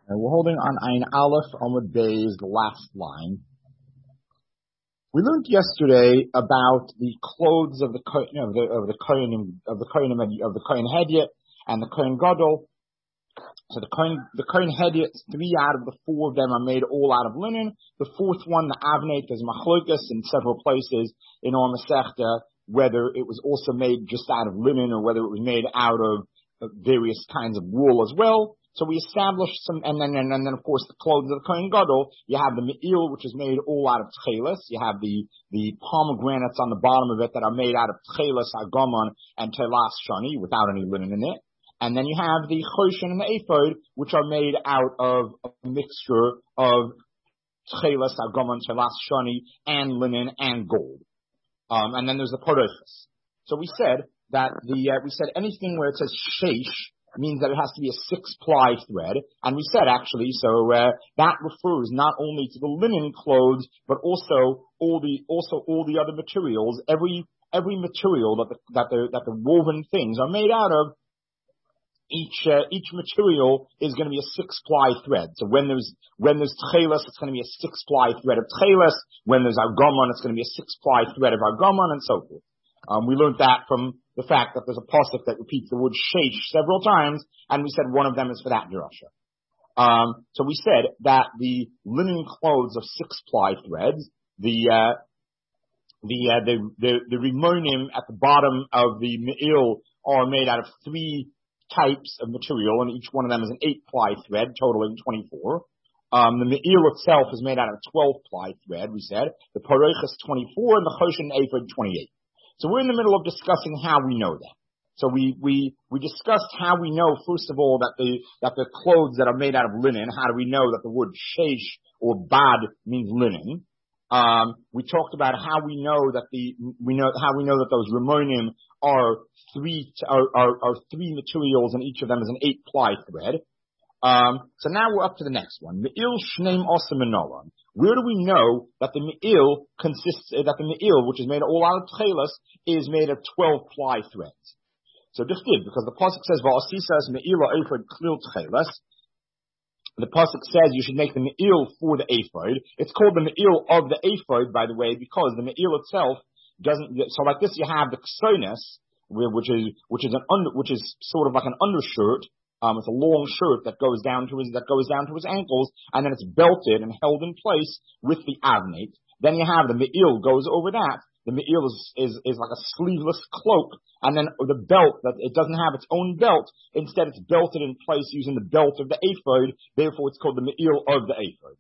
And we're holding on Ayin Aleph Amud Bey's last line. We learned yesterday about the clothes of the Kohen Hedyot and the Kohen Gadol. So the Kohen Hedyot, 3 out of the 4 of them are made all out of linen. The 4th one, the Avnei, there's machlokas in several places in our Masechta, whether it was also made just out of linen or whether it was made out of various kinds of wool as well. So we established some, and then of course the clothes of the Kohen Gadol. You have the me'il, which is made all out of tchelis. You have the pomegranates on the bottom of it that are made out of tchelis, argamon, and telas shani without any linen in it. And then you have the choshen and the ephod, which are made out of a mixture of tchelis, argamon, telas shani, and linen and gold. And then there's the parochos. So we said that anything where it says sheish means that it has to be a 6-ply thread, and we said actually, that refers not only to the linen clothes, but also all the other materials. Every material that the woven things are made out of, each material is going to be a 6-ply thread. So when there's tchelis, it's going to be a 6-ply thread of tchelis. When there's argamon, it's going to be a 6-ply thread of argamon, and so forth. We learned that from the fact that there's a pasuk that repeats the word sheish several times, and we said one of them is for that drasha. So we said that the linen clothes of 6-ply threads, the rimonim at the bottom of the me'il are made out of 3 types of material, and each one of them is an 8-ply thread, totaling 24. The me'il itself is made out of a 12-ply thread, we said. The parochos 24, and the choshen ephod 28. So we're in the middle of discussing how we know that. So we discussed how we know, first of all, that the clothes that are made out of linen, how do we know that the word sheish or bad means linen? We talked about how we know that those rimonim are 3 materials, and each of them is an 8-ply thread. So now we're up to the next one. Me'il shneim osem menoran. Where do we know that the me'il which is made all out of tchelis, is made of 12-ply threads? So because the pasuk says va'asisas me'ila ephod klil tchelis. The pasuk says you should make the me'il for the ephod. It's called the me'il of the ephod, by the way, because the me'il itself doesn't. So like this, you have the ksonis, which is sort of like an undershirt. It's a long shirt that goes down to his ankles, and then it's belted and held in place with the avnei. Then you have the me'il goes over that. The me'il is like a sleeveless cloak, and then the belt, that it doesn't have its own belt. Instead, it's belted in place using the belt of the ephod. Therefore, it's called the me'il of the ephod.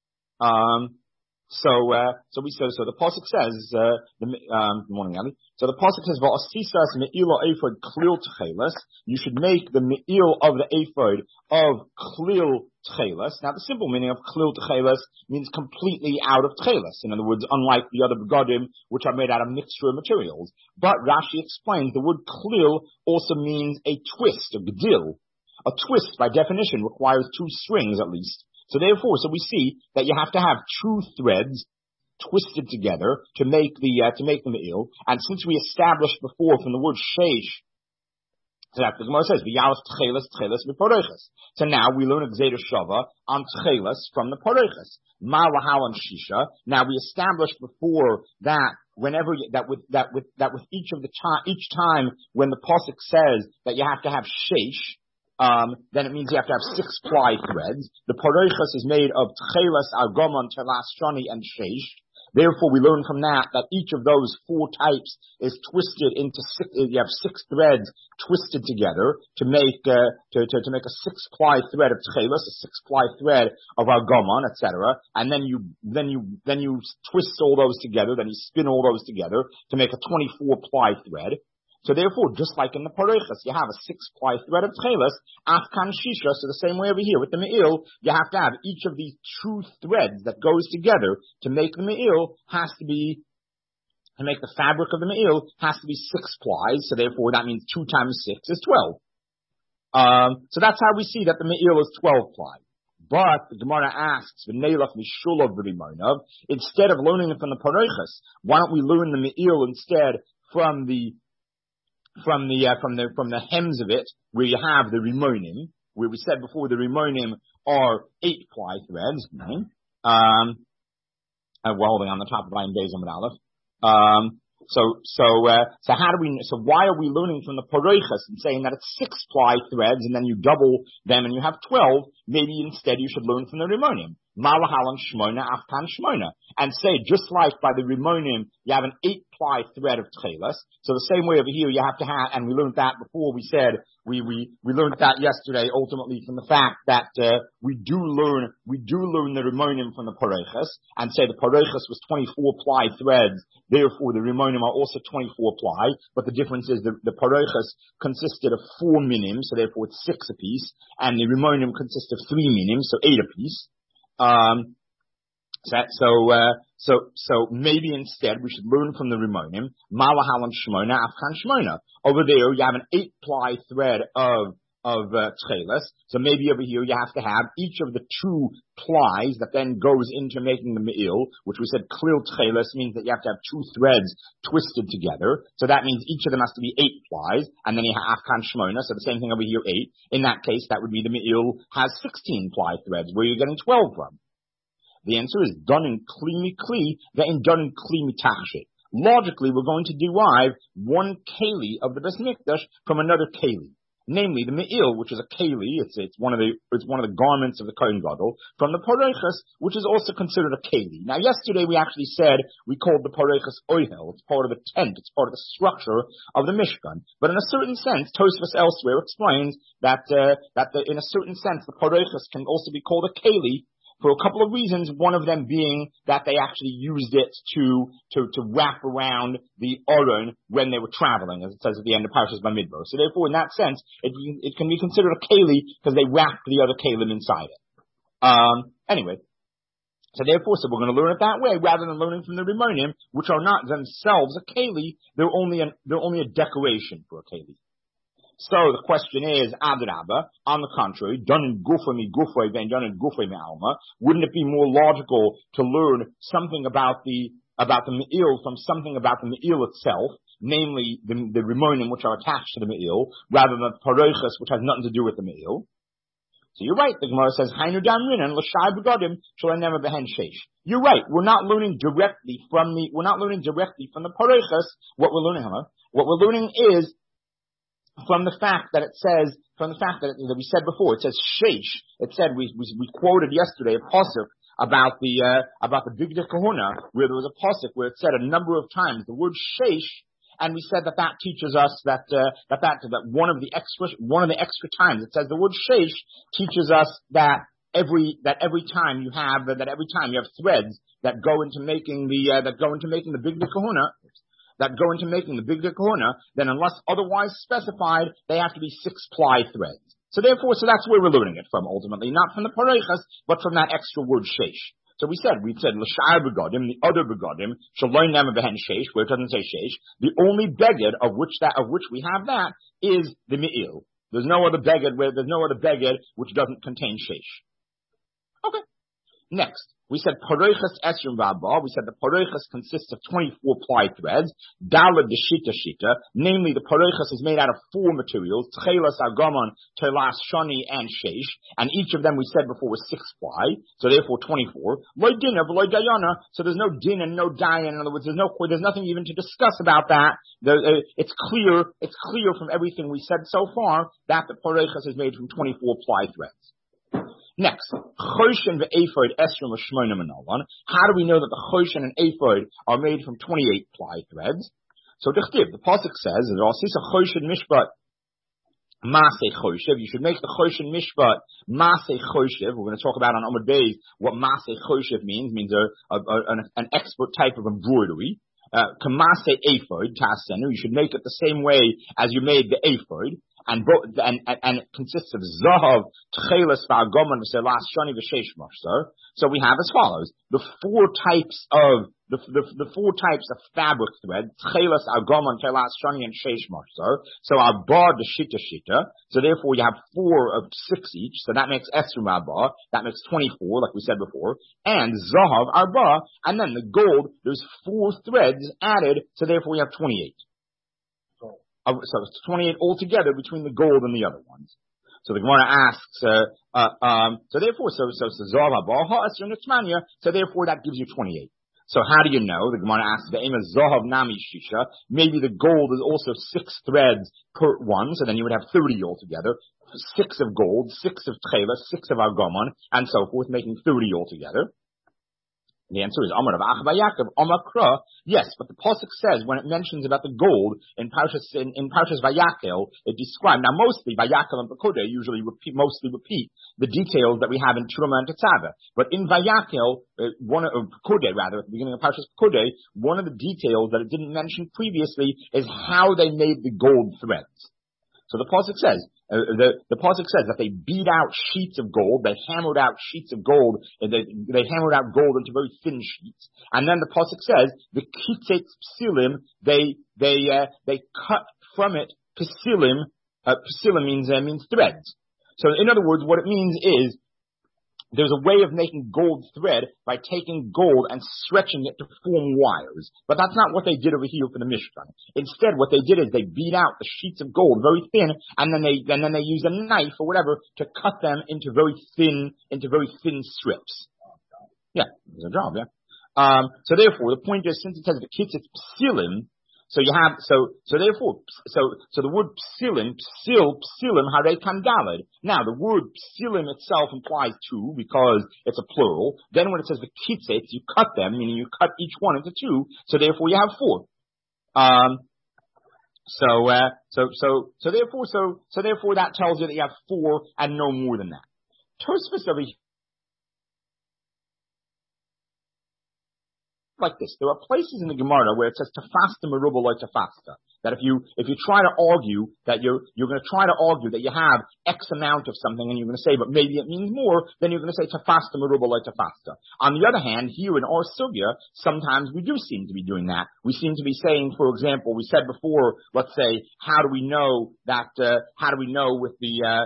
So the pasuk says, good morning, Ali. So the pasuk says, "Va'asisas me'ila ephod klil tchelis." You should make the me'il of the ephod of klil tchelis. Now, the simple meaning of klil tchelis means completely out of tchelis. In other words, unlike the other begadim, which are made out of mixture of materials. But Rashi explains the word klil also means a twist, a gedil. A twist, by definition, requires 2 strings at least. So therefore, we see that you have to have 2 threads twisted together to make the me'il. And since we established before from the word sheish, so that the Gemara says v'yalef tchelis v'parochos. So now we learn a gzeder shava on tchelis from the parochos. Ma lahal and shisha. Now we established before that with each time when the pasuk says that you have to have sheish, then it means you have to have 6-ply threads. The parochos is made of tchelis, argamon, telas shani, and sheish. Therefore, we learn from that each of those 4 types is twisted into 6. You have 6 threads twisted together to make a 6-ply thread of tchelis, a 6-ply thread of argamon, etc. And then you twist all those together. Then you spin all those together to make a 24-ply thread. So therefore, just like in the parochos, you have a 6-ply thread of tchelis, afkan shisha. So the same way over here with the me'il, you have to have each of these 2 threads that goes together to make the me'il to make the fabric of the me'il has to be 6 plies. So therefore, that means 2 times 6 is 12. So that's how we see that the me'il is 12-ply. But the Gemara asks, instead of learning it from the parochos, why don't we learn the me'il instead from the hems of it, where you have the rimonim, where we said before the rimonim are 8 ply threads. We're holding on the top of Ayin Beis Amud Aleph. So how do we, so why are we learning from the Paroichas and saying that it's 6 ply threads and then you double them and you have 12? Maybe instead you should learn from the Rimonim. Malahalan Shmoina, Afkan Shmoina. And say, just like by the Rimonim, you have an 8 ply thread of Tchelas. So the same way over here you have to have, and we learned that before, we said, we learned that yesterday ultimately from the fact that, we do learn the Rimonim from the Paroichas, and say the Paroichas was 24 ply threads, therefore the Rimonim are also 24 ply, but the difference is the Paroichas consisted of 4 minim, so therefore it's 6 apiece, and the Rimonim consist of 3 minim, so 8 apiece. So maybe instead we should learn from the Rimonim, Malahalan Shmoina, Afkan Shmoina. Over there you have an 8 ply thread of Tchelas. So maybe over here you have to have each of the 2 plies that then goes into making the Me'il, which we said Klil Tchelas means that you have to have 2 threads twisted together. So that means each of them has to be 8 plies, and then you have Afkan Shmoina, so the same thing over here, 8. In that case, that would be the Me'il has 16 ply threads. Where are you getting 12 from? The answer is done in Kli Mikli, then done in Kli Mitachshit. Logically, we're going to derive one Keli of the Beis Mikdash from another Keli. Namely, the Me'il, which is a Keli, it's one of the garments of the Kohen Gadol, from the Paroichas, which is also considered a Keli. Now, yesterday we actually said we called the Paroichas Oihel. It's part of the tent. It's part of the structure of the Mishkan. But in a certain sense, Tosfos elsewhere explains that in a certain sense, the Paroichas can also be called a Keli, for a couple of reasons, one of them being that they actually used it to wrap around the Aron when they were traveling, as it says at the end of Parshas Bamidbar. So therefore, in that sense, it can be considered a keli because they wrapped the other kelim inside it. Anyway, so therefore, we're going to learn it that way rather than learning from the Rimonim, which are not themselves a keli. They're only a decoration for a keli. So the question is, Adrabah, on the contrary, done in Gufay mi Gufay, then done in Gufay mi Alma, wouldn't it be more logical to learn something about the Me'il from something about the Me'il itself, namely the Rimonim which are attached to the Me'il, rather than the Paroichas which has nothing to do with the Me'il? So you're right, the Gemara says, Hainu dam rinan, l'shai begadim, shall never behen sheish. You're right, we're not learning directly from the Paroichas what we're learning, What we're learning is, from the fact that we said before, it says sheish. It said we quoted yesterday a pasuk about the Bigdei Kahuna, where there was a pasuk where it said a number of times the word sheish, and we said that teaches us that one of the extra times it says the word sheish teaches us that every time you have threads that go into making the Bigdei Kahuna. Then unless otherwise specified, they have to be 6 ply threads. So that's where we're learning it from ultimately, not from the Paroichas, but from that extra word sheish. So we said l'shar begadim, the other begadim, shaloi nema behen sheish, where it doesn't say sheish. The only beged of which we have that is the me'il. There's no other beged which doesn't contain sheish. Okay. Next, we said Paroichas Esrim V'Abba. We said the Paroichas consists of 24 ply threads. Dalad the Shita. Namely, the Paroichas is made out of 4 materials: Tchelas, Argamon, Telas, Shani, and Sheish. And each of them we said before was 6 ply. So therefore 24. Loy Dina, Loy Dayana. So there's no din and no dayan. In other words, there's nothing even to discuss about that. It's clear from everything we said so far that the Paroichas is made from 24 ply threads. Next, Choshen ve'ephod esrim v'shmoina menolan. How do we know that the Choshen and ephod are made from 28 ply threads? So the pasuk says, Choshen mishpat Masei Choshev. You should make the Choshen mishpat Masei Choshev. We're going to talk about on Amud Beis what Masei Choshev means an expert type of embroidery. Kamasei ephod tasenu. You should make it the same way as you made the ephod. And it consists of zahav, tchelas, v'argomon, v'selas, shani, v'sheish mashzar. So we have as follows: the four types of fabric thread: tchelas, argomon, telas, shani, and sheish mashzar. So arba the shita. So therefore you have 4 of 6 each. So that makes esrim arba. That makes 24, like we said before. And zahav arba, and then the gold. There's 4 threads added. So therefore we have 28. So it's 28 altogether between the gold and the other ones. So the Gemara asks, so therefore that gives you 28. So how do you know? The Gemara asks, the aim is Zahav Nami Shisha. Maybe the gold is also 6 threads per one, so then you would have 30 altogether. 6 of gold, 6 of Tchela, 6 of Argomon, and so forth, making 30 altogether. The answer is Amar of Achba Yaakov, Amar Kra. Yes, but the pasuk says when it mentions about the gold in Parshas Vayakel, it describes now mostly Vayakel and Pekudei mostly repeat the details that we have in Truma and Tetzaveh. But in Vayakel, Pekudei rather, at the beginning of Parshas Pekudei, one of the details that it didn't mention previously is how they made the gold threads. So the pasuk says. The pasuk says that they beat out sheets of gold, they hammered out sheets of gold, and they hammered out gold into very thin sheets. And then the pasuk says the kitzet psilim, they cut from it psilim. Psilim means threads. So in other words, what it means is there's a way of making gold thread by taking gold and stretching it to form wires. But that's not what they did over here for the Mishkan. Instead, what they did is they beat out the sheets of gold very thin, and then they used a knife or whatever to cut them into very thin strips. Yeah, it's a job, yeah. So therefore, the point is, since it says the kitzit psilim, so you have, so the word psilim harei kandalid. Now, the word psilim itself implies 2 because it's a plural. Then when it says the kitzet, you cut them, meaning you cut each one into 2, so therefore you have 4. So therefore that tells you that you have 4 and no more than that. Tosfos over here, like this. There are places in the Gemara where it says tafasta merubah like tafasta. That if you try to argue that you're going to try to argue that you have X amount of something and you're going to say, but maybe it means more, then you're going to say tafasta merubah like tafasta. On the other hand, here in our sugya, sometimes we do seem to be doing that. We seem to be saying, for example, we said before, let's say, how do we know with the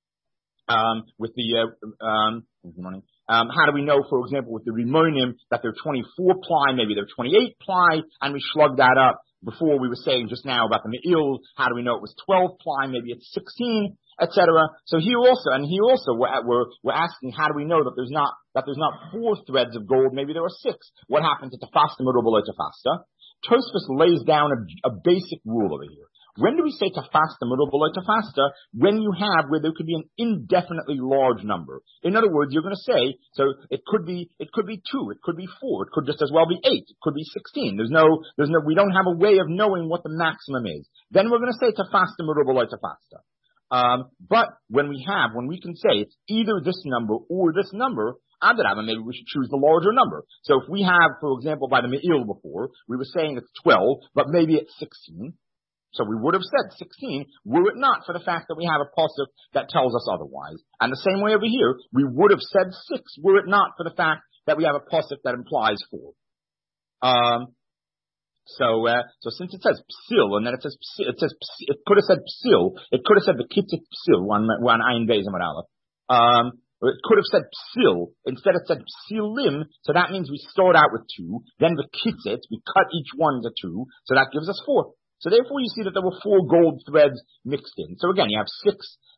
how do we know, for example, with the Rimonim that they're 24 ply, maybe they're 28 ply, and we slug that up before we were saying just now about the Me'il, how do we know it was 12 ply, maybe it's 16, etc. So here also we're asking, how do we know that there's not 4 threads of gold, maybe there are 6. What happens at tafasta merubah like tafasta? Tosfos lays down a basic rule over here. When do we say tafasta merubah like tafasta? When you have where there could be an indefinitely large number. In other words, you're going to say, so it could be 2, it could be 4, it could just as well be 8, it could be 16. We don't have a way of knowing what the maximum is. Then we're going to say tafasta merubah like tafasta. But when we can say it's either this number or this number, maybe we should choose the larger number. So if we have, for example, by the Me'il before, we were saying it's 12, but maybe it's 16. So we would have said 16, were it not for the fact that we have a pasuk that tells us otherwise. And the same way over here, we would have said 6, were it not for the fact that we have a pasuk that implies 4. So since it says psil, and then it could have said psil, it could have said the kitzit psil, one ayin beis amar aleph. It could have said psil, instead it said psilim, so that means we start out with 2, then the kitzit, we cut each one to 2, so that gives us 4. So therefore you see that there were 4 gold threads mixed in. So again, you have 6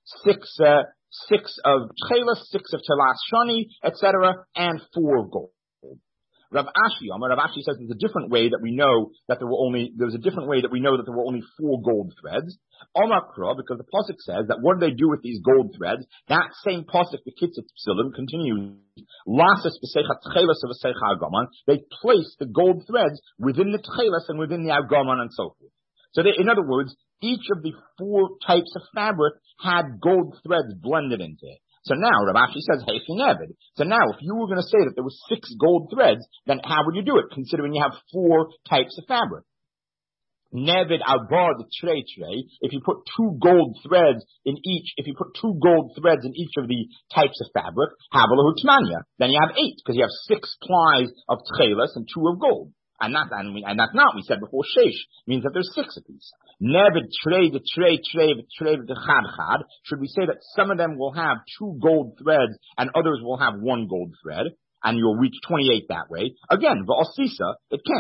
of tchela, 6 of telas shani, etc., and 4 gold. Rav Ashi says there's a different way that we know that there were only 4 gold threads. Omakra, because the pasuk says that what do they do with these gold threads? That same pasuk, the kitzit psilim, continues. Lasas b'seichat tchelas of b'seicha argomon. They place the gold threads within the tchelas and within the argomon and so forth. So in other words, each of the 4 types of fabric had gold threads blended into it. So now, Rav Ashi says, hey, Nevid. So now, if you were going to say that there were 6 gold threads, then how would you do it, considering you have 4 types of fabric? Nevid albar the trey. If you put 2 gold threads in each of the types of fabric, havalahu tmanya. Then you have 8, because you have 6 plies of tchelas and 2 of gold. And that's not, we said before, sheish, means that there's 6 of these. Nevid trey, the trey, the chad. Should we say that some of them will have 2 gold threads and others will have 1 gold thread, and you'll reach 28 that way? Again, v'osisa, it can't,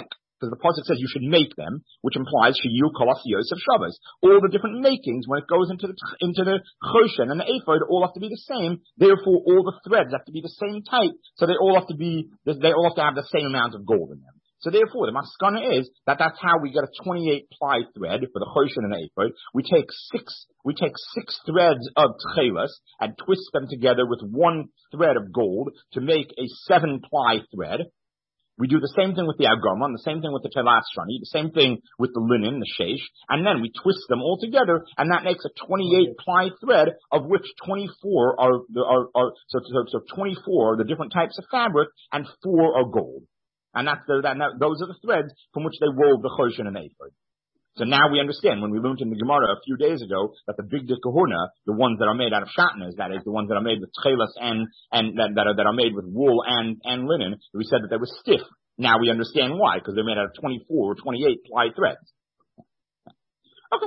because the pasuk says you should make them, which implies sheyu kol asiyos of Shabbos. All the different makings when it goes into the choshen and the ephod all have to be the same. Therefore, all the threads have to be the same type, so they all have to have the same amount of gold in them. So therefore, the maskana is that that's how we get a 28 ply thread for the choshen and the ephod. We take six threads of tchelas and twist them together with one thread of gold to make a 7 ply thread. We do the same thing with the agama, and the same thing with the telas shani, the same thing with the linen, the sheish, and then we twist them all together, and that makes a 28 ply thread, of which 24 so 24 are the different types of fabric, and 4 are gold. And those are the threads from which they wove the choshen and the ephod. So now we understand, when we learned in the Gemara a few days ago, that the big kahuna, the ones that are made out of shatnez, that is, the ones that are made with tchelas and that are made with wool and linen, we said that they were stiff. Now we understand why, because they're made out of 24 or 28 ply threads. Okay.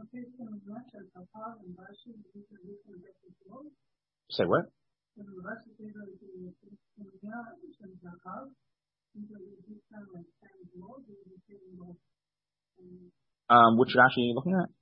Say what? Which Rashi are you looking at?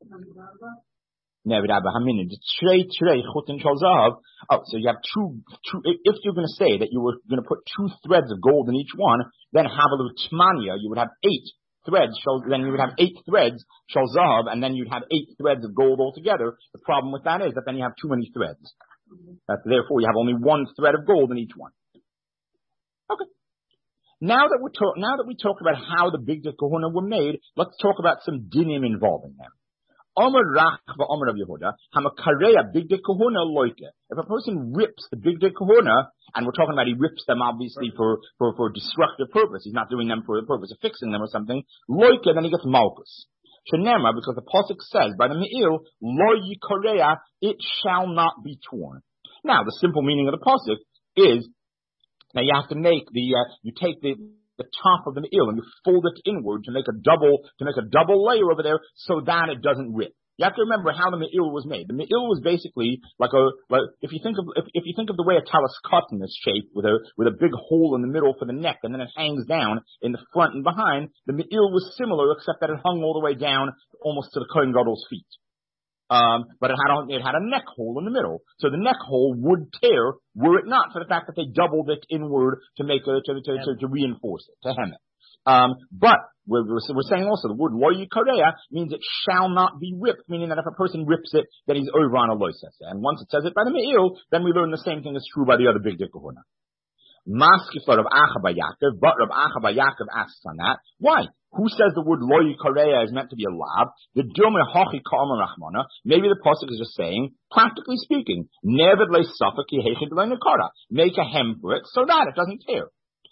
Oh, so you have two. If you're going to say that you were going to put 2 threads of gold in each one, then havalu tmania, you would have 8 threads. Then you would have 8 threads shal zahav, and then you'd have 8 threads of gold altogether. The problem with that is that then you have too many threads. Therefore, you have only 1 thread of gold in each one. Okay. Now that we talked about how the big kahuna were made, let's talk about some dinim involving them. Omer Rach v'Omer of Yehuda, Hamakareya big kahuna loike. If a person rips the big kahuna, and we're talking about he rips them obviously for destructive purpose, he's not doing them for the purpose of fixing them or something, loike, then he gets malchus. Shenema, because the pasuk says by the me'il, lo yikareya, it shall not be torn. Now, the simple meaning of the pasuk is, now you have to make you take the top of the me'il and you fold it inward to make a double layer over there so that it doesn't rip. You have to remember how the me'il was made. The me'il was basically if you think of the way a talis cotton is shaped with a big hole in the middle for the neck and then it hangs down in the front and behind. The me'il was similar except that it hung all the way down almost to the Kohen Gadol's feet. But it had a neck hole in the middle. So the neck hole would tear were it not for the fact that they doubled it inward to reinforce it, to hem it. But we're saying also the word lo yikareya means it shall not be ripped, meaning that if a person rips it, then he's over on a loisese. And once it says it by the me'il, then we learn the same thing is true by the other big kahuna. Maskifar of Acha Yaakov, but Rav Acha Yaakov asks on that. Why? Who says the word lo yikareya is meant to be a lab? The Dilme Hochi Ka'amar Rachmana. Maybe the pasuk is just saying, practically speaking, Nevid le Safak Yehechid le Nekara. Make a hem for it so that it doesn't tear.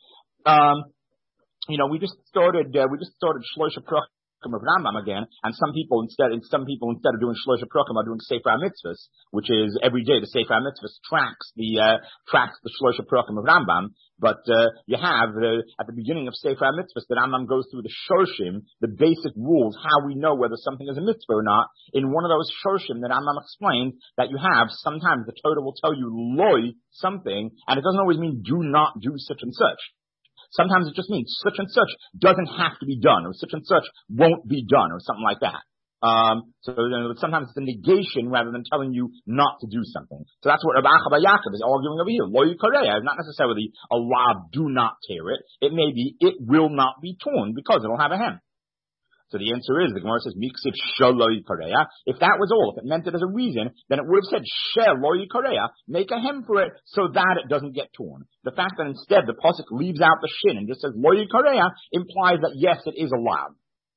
We just started Shloisha Prachim of Rambam again, and some people instead of doing Shloisha Prachim are doing Sefer HaMitzvahs, which is every day the Sefer HaMitzvahs tracks the Shloisha Prachim of Rambam. But you have at the beginning of Sefer HaMitzvahs, the Rambam goes through the Shorshim, the basic rules, how we know whether something is a mitzvah or not. In one of those Shorshim, the Rambam explained that you have sometimes the Torah will tell you loy something, and it doesn't always mean do not do such and such. Sometimes it just means such and such doesn't have to be done, or such and such won't be done, or something like that. So sometimes it's a negation rather than telling you not to do something. So that's what Rav Acha Yaakov is arguing over here. Lo yikareya is not necessarily a lav, do not tear it. It may be it will not be torn because it'll have a hem. So the answer is, the Gemara says, Miksiv shelo yikareya. If that was all, if it meant it as a reason, then it would have said, shelo yikareya, make a hem for it so that it doesn't get torn. The fact that instead the pasuk leaves out the shin and just says, lo yikareya, implies that yes, it is allowed.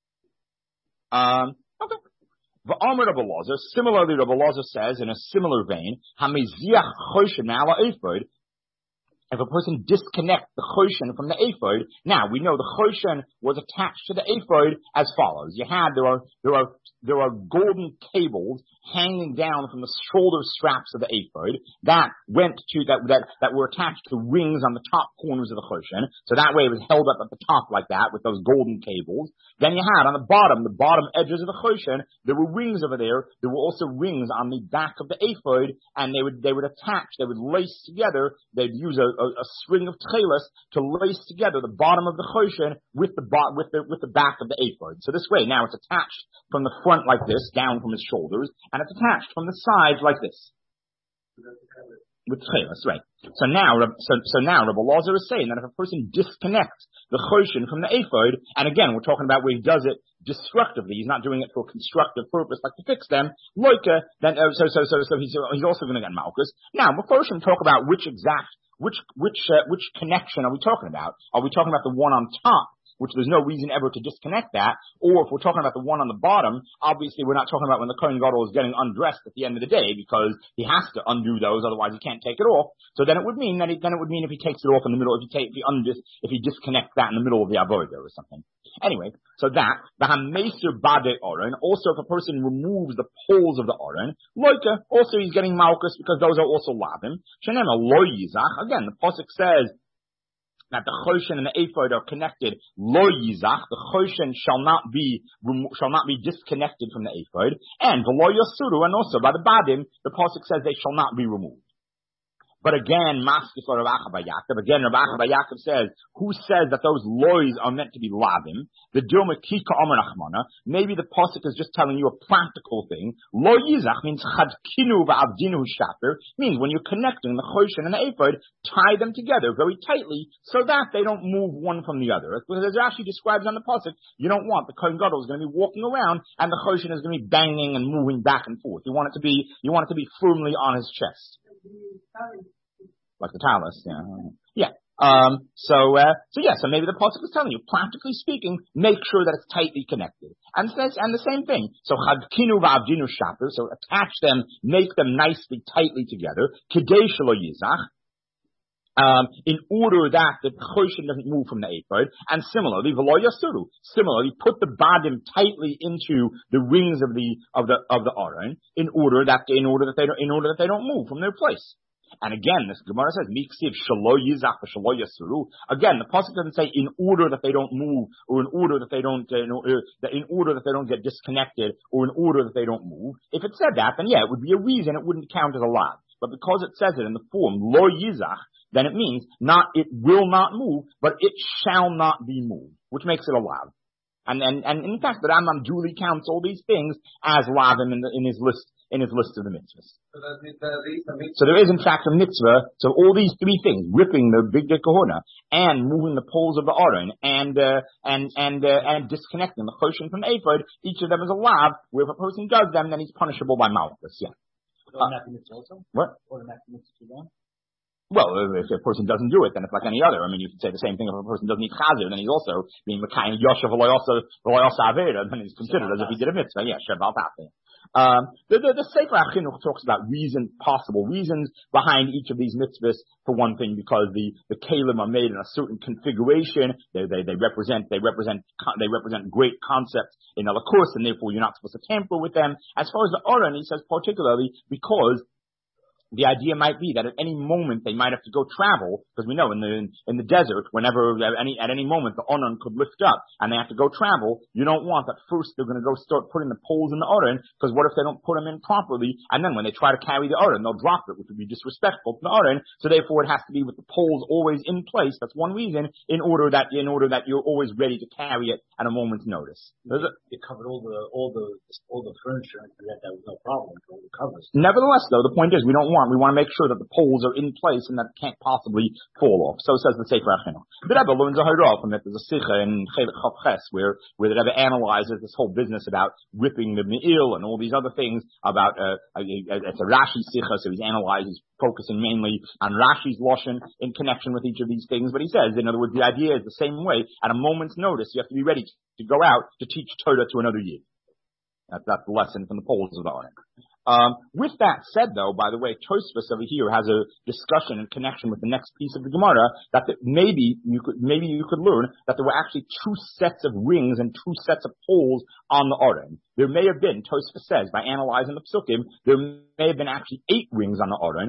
Okay. V'amar Rabbi Elazar, similarly Rabbi Elazar says, in a similar vein, Hameziach choshen ala ephod, if a person disconnects the choshen from the ephod, now we know the choshen was attached to the ephod as follows. There are golden cables hanging down from the shoulder straps of the ephod that were attached to rings on the top corners of the choshen. So that way it was held up at the top like that with those golden cables. Then you had on the bottom edges of the choshen, there were rings over there. There were also rings on the back of the ephod, and they would attach, they would lace together. They'd use a a string of tchelis to lace together the bottom of the choshen with the back of the ephod. So this way, now it's attached from the front like this, down from his shoulders, and it's attached from the sides like this. With tchelis, right. So now Rabbi Lazar is saying that if a person disconnects the choshen from the ephod, and again, we're talking about where he does it destructively, he's not doing it for a constructive purpose, like to fix them, loika, then, so he's also going to get malchus. Now, before we talk about which connection are we talking about? Are we talking about the one on top, which there's no reason ever to disconnect that, or if we're talking about the one on the bottom, obviously we're not talking about when the Kohen Gadol is getting undressed at the end of the day, because he has to undo those, otherwise he can't take it off. So then it would mean if he takes it off in the middle, if he disconnects that in the middle of the avodah or something. Anyway, so that the hameser bade oren, also if a person removes the poles of the oren, loika, also he's getting malchus because those are also lavim. Shenema lo yizach. Again, the pasuk says that the choshen and the ephod are connected. Lo yizach, the choshen shall not be disconnected from the ephod, and v'lo yasuru, and also by the badim, the pasuk says they shall not be removed. But again, Maskis or Rav Acha bar Yaakov, Rav Acha bar Yaakov says, who says that those lois are meant to be lavim? The Dilma Kika Omer Nachmana, maybe the pasuk is just telling you a practical thing. Lo yizach means chadkinu va'avdinu shaper, means when you're connecting the choshen and the ephod, tie them together very tightly so that they don't move one from the other. Because as Rashi describes on the pasuk, you don't want the Kohen Gadol is going to be walking around and the choshen is going to be banging and moving back and forth. You want it to be firmly on his chest. Like the talus, yeah. So maybe the pasuk is telling you, practically speaking, make sure that it's tightly connected. And the same thing. So chadkinu va'avdinu shaper, so attach them, make them nicely, tightly together. Kedei shelo yizach, in order that the choshen doesn't move from the ephod. And similarly, v'lo yasuru. Similarly, put the badim tightly into the rings of the aron, in order that they don't move from their place. And again, this Gemara says, "Miksiv shelo yizach v'shelo yasuru." Again, the pasuk doesn't say in order that they don't move, or in order that they don't get disconnected, or in order that they don't move. If it said that, then yeah, it would be a reason. It wouldn't count as a lav. But because it says it in the form lo yizach, then it means it will not move, but it shall not be moved, which makes it a lav. And in fact, the Rambam duly counts all these things as lavim in his list of the mitzvahs. So there is in fact a mitzvah. So all these three things: ripping the big kahuna, and moving the poles of the aron, and disconnecting the choshen from the ephod. Each of them is a lav. Where if a person does them, then he's punishable by malchus. Yeah. What? Well, if a person doesn't do it, then it's like any other. I mean, you could say the same thing if a person doesn't eat chazer, then he's also being mekayim yoshev v'lo avera, then he's considered as if he did a mitzvah. Yeah, sheval tafeh. The Sefer HaChinuch talks about possible reasons behind each of these mitzvahs. For one thing, because the kalim are made in a certain configuration, they represent great concepts in Elikos, and therefore you're not supposed to tamper with them. As far as the Aron, he says particularly because the idea might be that at any moment they might have to go travel, because we know in the desert, whenever at any moment the Aron could lift up and they have to go travel, you don't want that first they're going to go start putting the poles in the Aron, because what if they don't put them in properly, and then when they try to carry the Aron, they'll drop it, which would be disrespectful to the Aron. So therefore it has to be with the poles always in place. That's one reason, in order that you're always ready to carry it at a moment's notice. It covered all the furniture, and that was no problem. All the covers. Nevertheless, though, the point is we want to make sure that the poles are in place and that it can't possibly fall off. So says the Sefer HaChinuch. The Rebbe learns a Hara from it. There's a Sikha in Chelik Chav Ches where the Rebbe analyzes this whole business about ripping the Me'il and all these other things about, it's a Rashi Sikha, so he's focusing mainly on Rashi's Lashon in connection with each of these things. But he says, in other words, the idea is the same way. At a moment's notice, you have to be ready to go out to teach Torah to another Yid. That's the lesson from the poles of the Aron. With that said, though, by the way, Tosfos over here has a discussion in connection with the next piece of the Gemara that maybe you could learn that there were actually two sets of rings and two sets of poles on the Aron. There may have been, Tosfos says, by analyzing the Psukim, there may have been actually 8 rings on the Aron,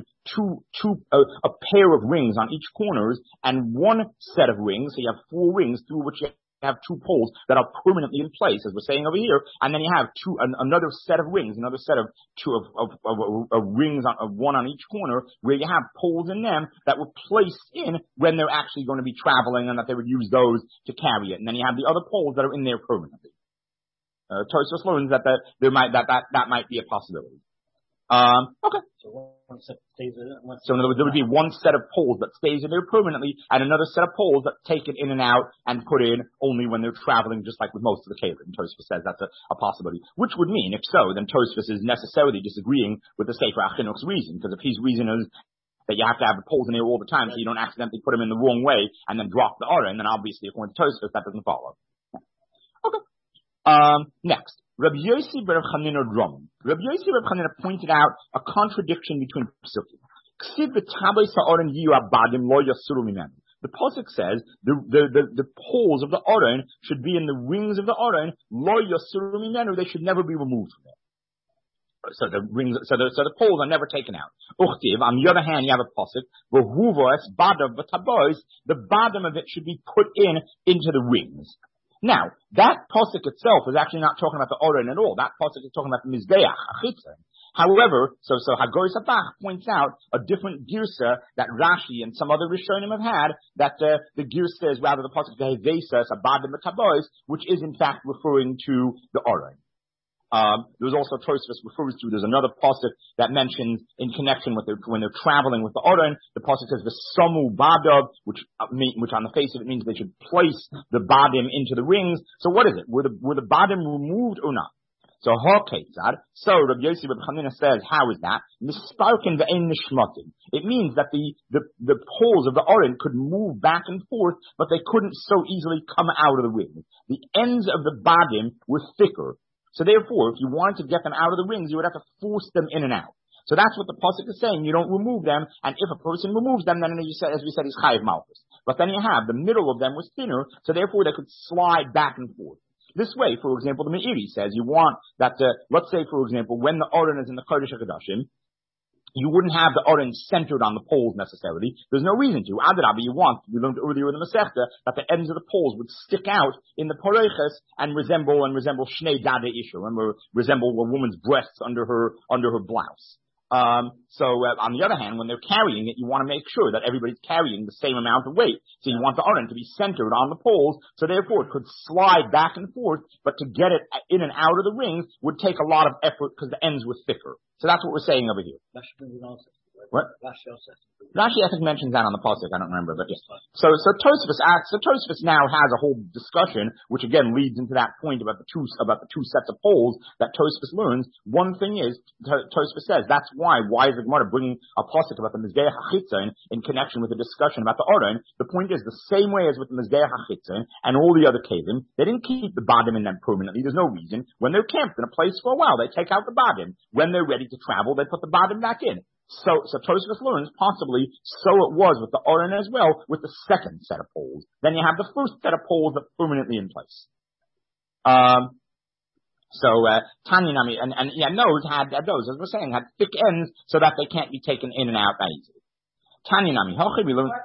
a pair of rings on each corners, and one set of rings, so you have 4 rings through which you have two poles that are permanently in place, as we're saying over here, and then you have another set of rings, another set of rings of one on each corner, where you have poles in them that were placed in when they're actually going to be traveling, and that they would use those to carry it. And then you have the other poles that are in there permanently. Tosfos learns that might be a possibility. Okay. So one set stays in it. So in other words, there would be one set of poles that stays in there permanently, and another set of poles that take it in and out and put in only when they're traveling, just like with most of the Kalim. Tosfos says that's a possibility. Which would mean, if so, then Tosfos is necessarily disagreeing with the Sefer HaChinuch's reason, because if his reason is that you have to have the poles in there all the time so you don't accidentally put them in the wrong way and then drop the Aron, then obviously according to Tosfos that doesn't follow. Okay. Next. Rabbi Yossi Bar Chanina Drummond. Rabbi Yossi Bar Chanina pointed out a contradiction between psukim. The pasuk says the poles of the Aron should be in the rings of the Aron. Lo yasuru mimenu, they should never be removed from it. So the rings, so the poles are never taken out. Uchtiv, on the other hand, you have a pasuk. The bottom of it should be put into the rings. Now, that pasuk itself is actually not talking about the Aron at all. That pasuk is talking about the Mizbeach, Achitzon. However, so Hagoy Sabach points out a different girsa that Rashi and some other Rishonim have had, that the girsa is rather the pasuk Vehevesas, Abadim Metabois, which is in fact referring to the Aron. There was also Tosfos refers to, there's another pasuk that mentions in connection with when they're traveling with the Aron, the pasuk says the Samu Badav, which on the face of it means they should place the Badim into the rings. So what is it? Were the Badim removed or not? So Rabbi Yossi Bar Chanina says, how is that? Misparkin ve'ein nishmatin. It means that the poles of the Aron could move back and forth, but they couldn't so easily come out of the ring. The ends of the Badim were thicker. So therefore, if you wanted to get them out of the rings, you would have to force them in and out. So that's what the pasuk is saying. You don't remove them, and if a person removes them, then as we said, he's chayiv malchus. But then you have the middle of them was thinner, so therefore they could slide back and forth. This way, for example, the Meiri says you want that. Let's say, for example, when the Aron is in the Kodesh HaKodashim, you wouldn't have the Aron centered on the poles necessarily. There's no reason to. Adrabi, you want, we learned earlier in the Masechta, that the ends of the poles would stick out in the Poreches and resemble Shnei Dade Isha, resemble a woman's breasts under her blouse. On the other hand, when they're carrying it, you want to make sure that everybody's carrying the same amount of weight. So you want the Aron to be centered on the poles, so therefore it could slide back and forth, but to get it in and out of the rings would take a lot of effort because the ends were thicker. So that's what we're saying over here. What? Rashi, I think, mentions that on the pasuk. I don't remember, but yes. So Tosfos now has a whole discussion, which again leads into that point about the two sets of poles that Tosfos learns. One thing is, Tosfos says that's why is the Gemara bringing a pasuk about the Mizbeach HaChitzon in connection with the discussion about the Aron? The point is the same way as with the Mizbeach HaChitzon and all the other Kelim, they didn't keep the Badim in them permanently. There's no reason. When they're camped in a place for a while, they take out the Badim. When they're ready to travel, they put the Badim back in. So Tosfos learns possibly so it was with the Aron as well, with the second set of poles. Then you have the first set of poles that are permanently in place. Tanya Nami and those had those, as we're saying, had thick ends so that they can't be taken in and out that easily. Tanya Nami, we learn.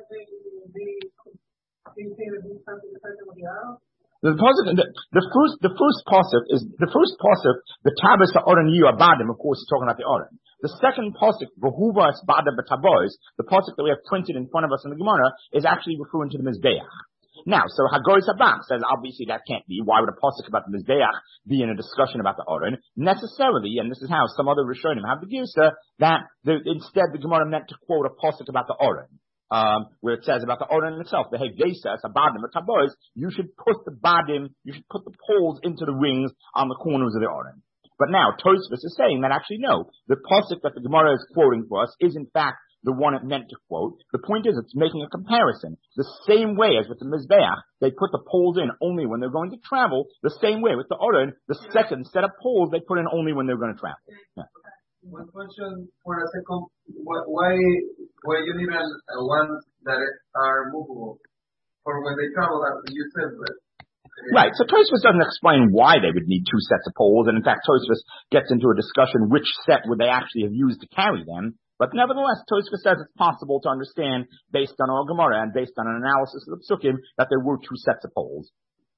The first pasuk, the Tabas Aron Yu Abadim, of course, is talking about the Aron. The second pasuk, V'huvas Bada B'Tabois, the pasuk that we have printed in front of us in the Gemara, is actually referring to the Mizbeach. Now, so Hagoy Sabach says, obviously that can't be. Why would a pasuk about the Mizbeach be in a discussion about the Aron? Necessarily, and this is how some other Rishonim have the Girsa, that instead the Gemara meant to quote a pasuk about the Aron. Where it says about the Aron itself, the Hevesas, Abadim, or Tabois, you should put the poles into the rings on the corners of the Aron. But now, Tosfos is saying that actually no, the pasuk that the Gemara is quoting for us is in fact the one it meant to quote. The point is it's making a comparison. The same way as with the Mizbeach, they put the poles in only when they're going to travel, the same way with the Aron, the second set of poles they put in only when they're going to travel. Yeah. One question for a second. Why you need ones that are movable for when they travel? That you said that. Right. So Tosfos doesn't explain why they would need two sets of poles, and in fact, Tosfos gets into a discussion which set would they actually have used to carry them. But nevertheless, Tosfos says it's possible to understand based on our Gemara and based on an analysis of the Psukim that there were two sets of poles.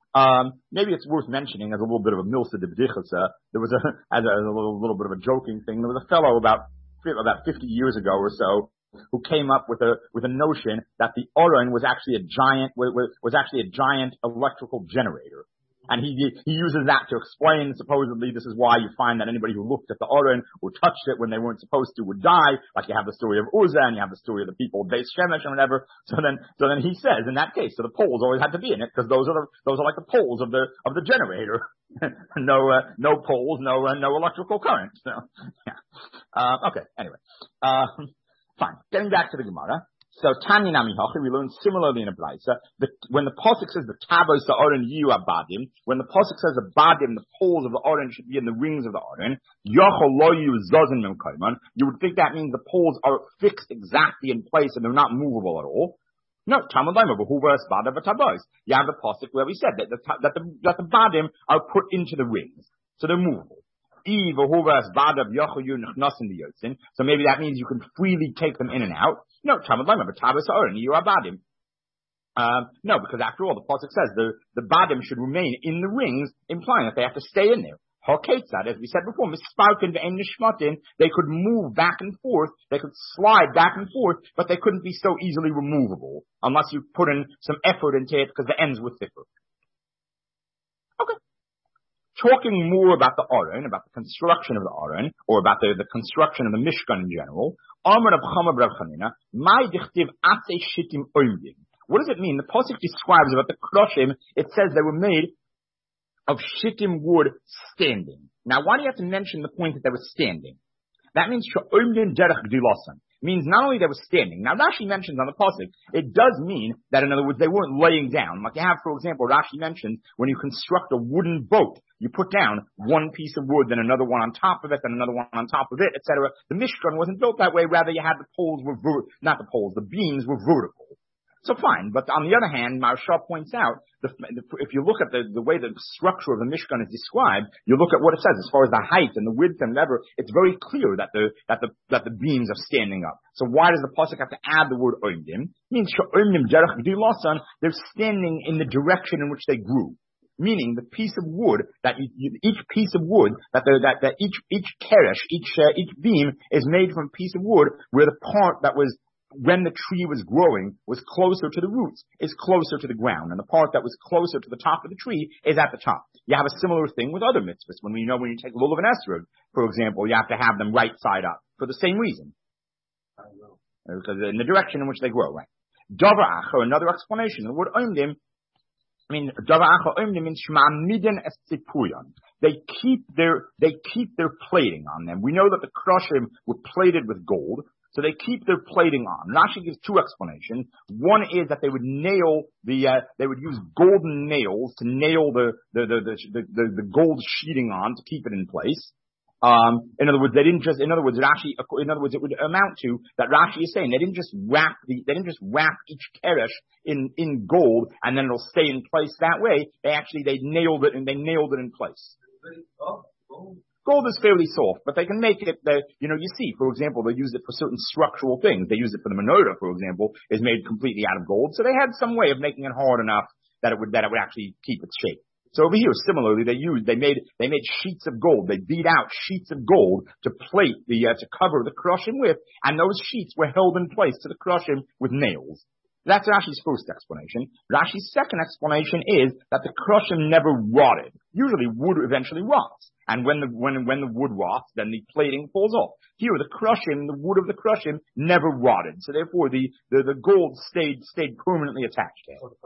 Maybe it's worth mentioning as a little bit of a milsa de b'dichasa. There was as a little bit of a joking thing. There was a fellow about 50 years ago or so who came up with a notion that the Aron was actually a giant electrical generator. And he uses that to explain, supposedly, this is why you find that anybody who looked at the Aron or touched it when they weren't supposed to would die. Like you have the story of Uzzah and you have the story of the people of Beis Shemesh and whatever. So then he says in that case, so the poles always had to be in it because those are like the poles of the generator. no poles, no electrical current. So, yeah. Okay. Anyway. Fine. Getting back to the Gemara. So Tanya Nami Hachi, we learn similarly in a Braisa, when the Pasuk says the Tabos the Aron Yu Abadim, when the Pasuk says the Badim, the poles of the Aron should be in the rings of the Aron, Yochol Lo Yu Zozin Mem Kaiman, you would think that means the poles are fixed exactly in place and they're not movable at all. No, Talmud Lema, Behuvas Badav Tabos. You have the Pasuk where we said that the Badim are put into the rings, so they're movable. So maybe that means you can freely take them in and out. No, Talmud Lema, but Tabos Aron, you are Badim. No, because after all, the pasuk says the Badim should remain in the rings, implying that they have to stay in there. Haketzad, as we said before, Misparkin ve'en nishmatin, they could move back and forth, they could slide back and forth, but they couldn't be so easily removable unless you put in some effort into it because the ends were thicker. Okay. Talking more about the Aron, about the construction of the Aron, or about the construction of the Mishkan in general, Amar Rav Chama Rav Chanina, my dichtiv atze shitim oimdim. What does it mean? The pasuk describes about the kroshim, it says they were made of shittim wood standing. Now, why do you have to mention the point that they were standing? That means she'oimdim derech gdilasan. Means not only they were standing. Now Rashi mentions on the pasuk, it does mean that in other words they weren't laying down. Like you have, for example, Rashi mentions when you construct a wooden boat, you put down one piece of wood, then another one on top of it, then another one on top of it, etc. The Mishkan wasn't built that way. Rather, you had the beams were vertical. So fine, but on the other hand, Maharsha points out, if you look at the way the structure of the Mishkan is described, you look at what it says as far as the height and the width and whatever, it's very clear that the beams are standing up. So why does the pasuk have to add the word oimdim? It means they're standing in the direction in which they grew. Meaning the piece of wood each piece of wood that each keresh, each beam is made from a piece of wood where the part that was when the tree was growing was closer to the roots, is closer to the ground, and the part that was closer to the top of the tree is at the top. You have a similar thing with other mitzvahs. When you take lulav and esrog, for example, you have to have them right side up for the same reason. Because in the direction in which they grow, right? Davar acher, another explanation. The word oimdim, davar acher oimdim means shma'amidin es tzipuyan. They keep their plating on them. We know that the kroshim were plated with gold. So they keep their plating on. Rashi gives two explanations. One is that they would they would use golden nails to nail the gold sheeting on to keep it in place. In other words, it would amount to that Rashi is saying they didn't just wrap each keresh in gold and then it'll stay in place that way. They nailed it in place. Gold is fairly soft, but they can make it, you see, for example, they use it for certain structural things. They use it for the menorah, for example, is made completely out of gold. So they had some way of making it hard enough that it would actually keep its shape. So over here, similarly, they made sheets of gold. They beat out sheets of gold to plate to cover the kroshim with, and those sheets were held in place to the kroshim with nails. That's Rashi's first explanation. Rashi's second explanation is that the kroshim never rotted. Usually wood eventually rots. And when the wood rots, then the plating falls off. Here, the wood of the kroshim never rotted. So therefore the gold stayed permanently attached.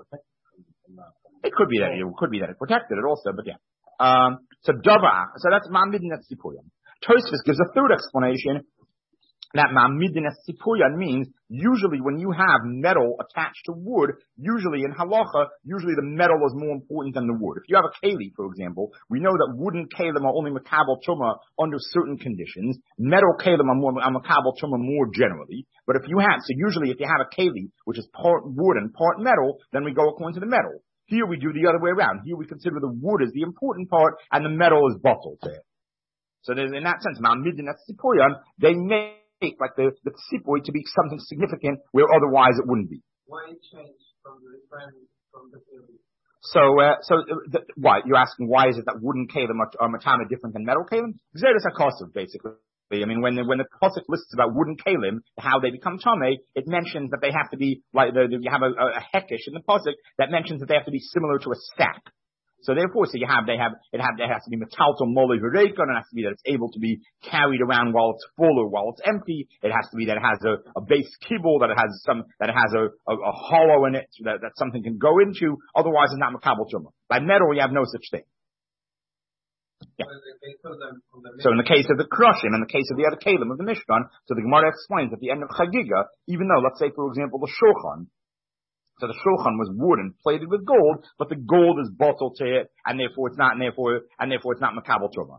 It could be that it protected it also, but yeah. So that's ma'amidin et tzipuyan. Tosfos gives a third explanation that ma'amidin et tzipuyan means usually when you have metal attached to wood, usually in halacha, the metal is more important than the wood. If you have a keli, for example, we know that wooden kelim are only makabel tumah under certain conditions. Metal kelim are makabel tumah more generally. But if you have a keli, which is part wood and part metal, then we go according to the metal. Here we do the other way around. Here we consider the wood as the important part and the metal is bottled there. So in that sense, ma'amidin et tzipuyan, they make like the tzipui to be something significant where otherwise it wouldn't be. Why it changed from the keli? Why? You're asking why is it that wooden kalim are matama different than metal kalim? Xeris HaKosov, basically. I mean, when the pasuk lists about wooden kalim, how they become tamei, it mentions that they have to be like you have a hekesh in the pasuk that mentions that they have to be similar to a stack. So therefore, it has to be metalto moli v'reikon, and it has to be that it's able to be carried around while it's full or while it's empty. It has to be that it has a base kibble, that it has a hollow in it, so that something can go into. Otherwise, it's not makabel tumah. By metal, we have no such thing. Yeah. So in the case of the Krushim, in the case of the other Kalim of the Mishkan, so the Gemara explains at the end of Chagiga, even though, let's say, for example, the Shulchan, so the Shulchan was wood and plated with gold, but the gold is bottled to it, and therefore it's not makabel truma.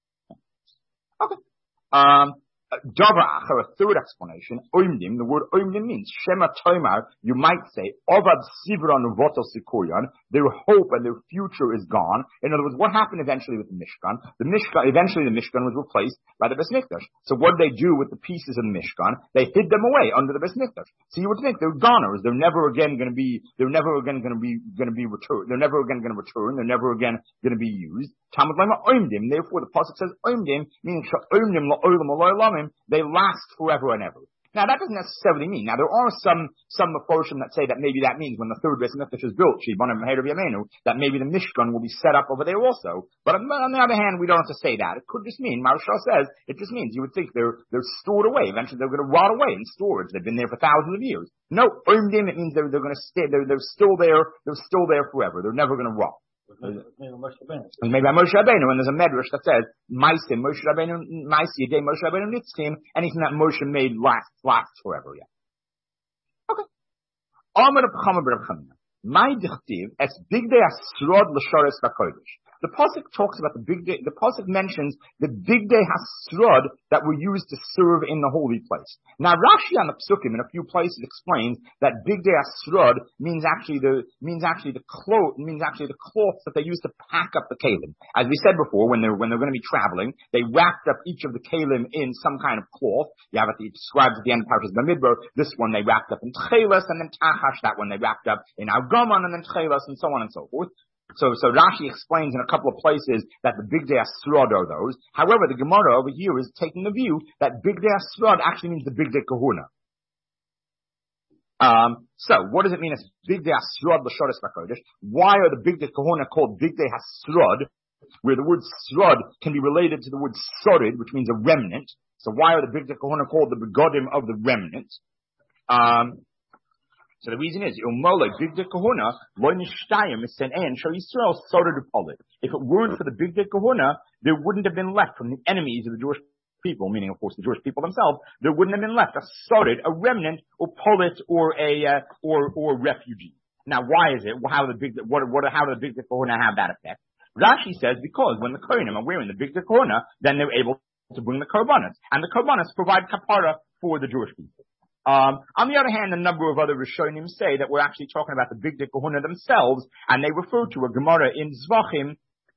Okay. Davar Acher, a third explanation, Oimdim, the word Oimdim means Shema Tomar, you might say, Ovad Sivron Votel Sikoyan, their hope and their future is gone. In other words, what happened eventually with the Mishkan? Eventually the Mishkan was replaced by the Beis Mikdash. So what did they do with the pieces of the Mishkan? They hid them away under the Beis Mikdash. So you would think they're goners, they're never again going to be returned, they're never again going to be used. Talmud Lema Oimdim, therefore the pasuk says Oimdim, meaning Oimdim la'olam la'olamim, they last forever and ever. Now that doesn't necessarily mean, now there are some Meforshim that say that maybe that means when the third Beis Mikdash is built, that maybe the Mishkan will be set up over there also. But on the other hand, we don't have to say that. It could just mean, Maharshal says, it just means you would think they're stored away. Eventually they're going to rot away in storage. They've been there for thousands of years. No, Oimdim, it means they're going to stay, they're still there forever. They're never going to rot. Maybe by Moshe Rabbeinu, and there's a medrash that says Ma'aseh Moshe Rabbeinu, Ma'aseh Yedei Moshe Rabbeinu Nitzkim, anything that Moshe made lasts forever. Yeah. Okay. Amar Reb Chama Bar Chanina. My dichtiv es big day asrod l'shares b'kodesh. The pasuk talks about the big day. The pasuk mentions the big day hasrod that were used to serve in the holy place. Now Rashi on the psukim in a few places explains that big day hasrod means actually the cloth that they used to pack up the kalim. As we said before, when they're going to be traveling, they wrapped up each of the kalim in some kind of cloth. You have it described at the end of Parshas Bamidbar. This one they wrapped up in tchelas, and then tachash. That one they wrapped up in Gaman and then tchelas, and so on and so forth. So Rashi explains in a couple of places that the big day asrod are those. However, the Gemara over here is taking the view that big day asrod actually means the big day kahuna. So what does it mean as big day asrod l'shodes b'kodesh? Why are the big day kahuna called big day hasrod, where the word srod can be related to the word sorid, which means a remnant? So why are the big day kahuna called the begodim of the remnant? So the reason is, if it weren't for the big day kahuna, there wouldn't have been left from the enemies of the Jewish people, meaning of course the Jewish people themselves, there wouldn't have been left a sorid, a remnant, or polit, or refugee. Now why is it? How do the big day kahuna have that effect? Rashi says because when the kohanim are wearing the big day kahuna, then they're able to bring the korbanos, and the korbanos provide kapara for the Jewish people. On the other hand, a number of other Rishonim say that we're actually talking about the big day kahuna themselves, and they refer to a Gemara in Zvachim.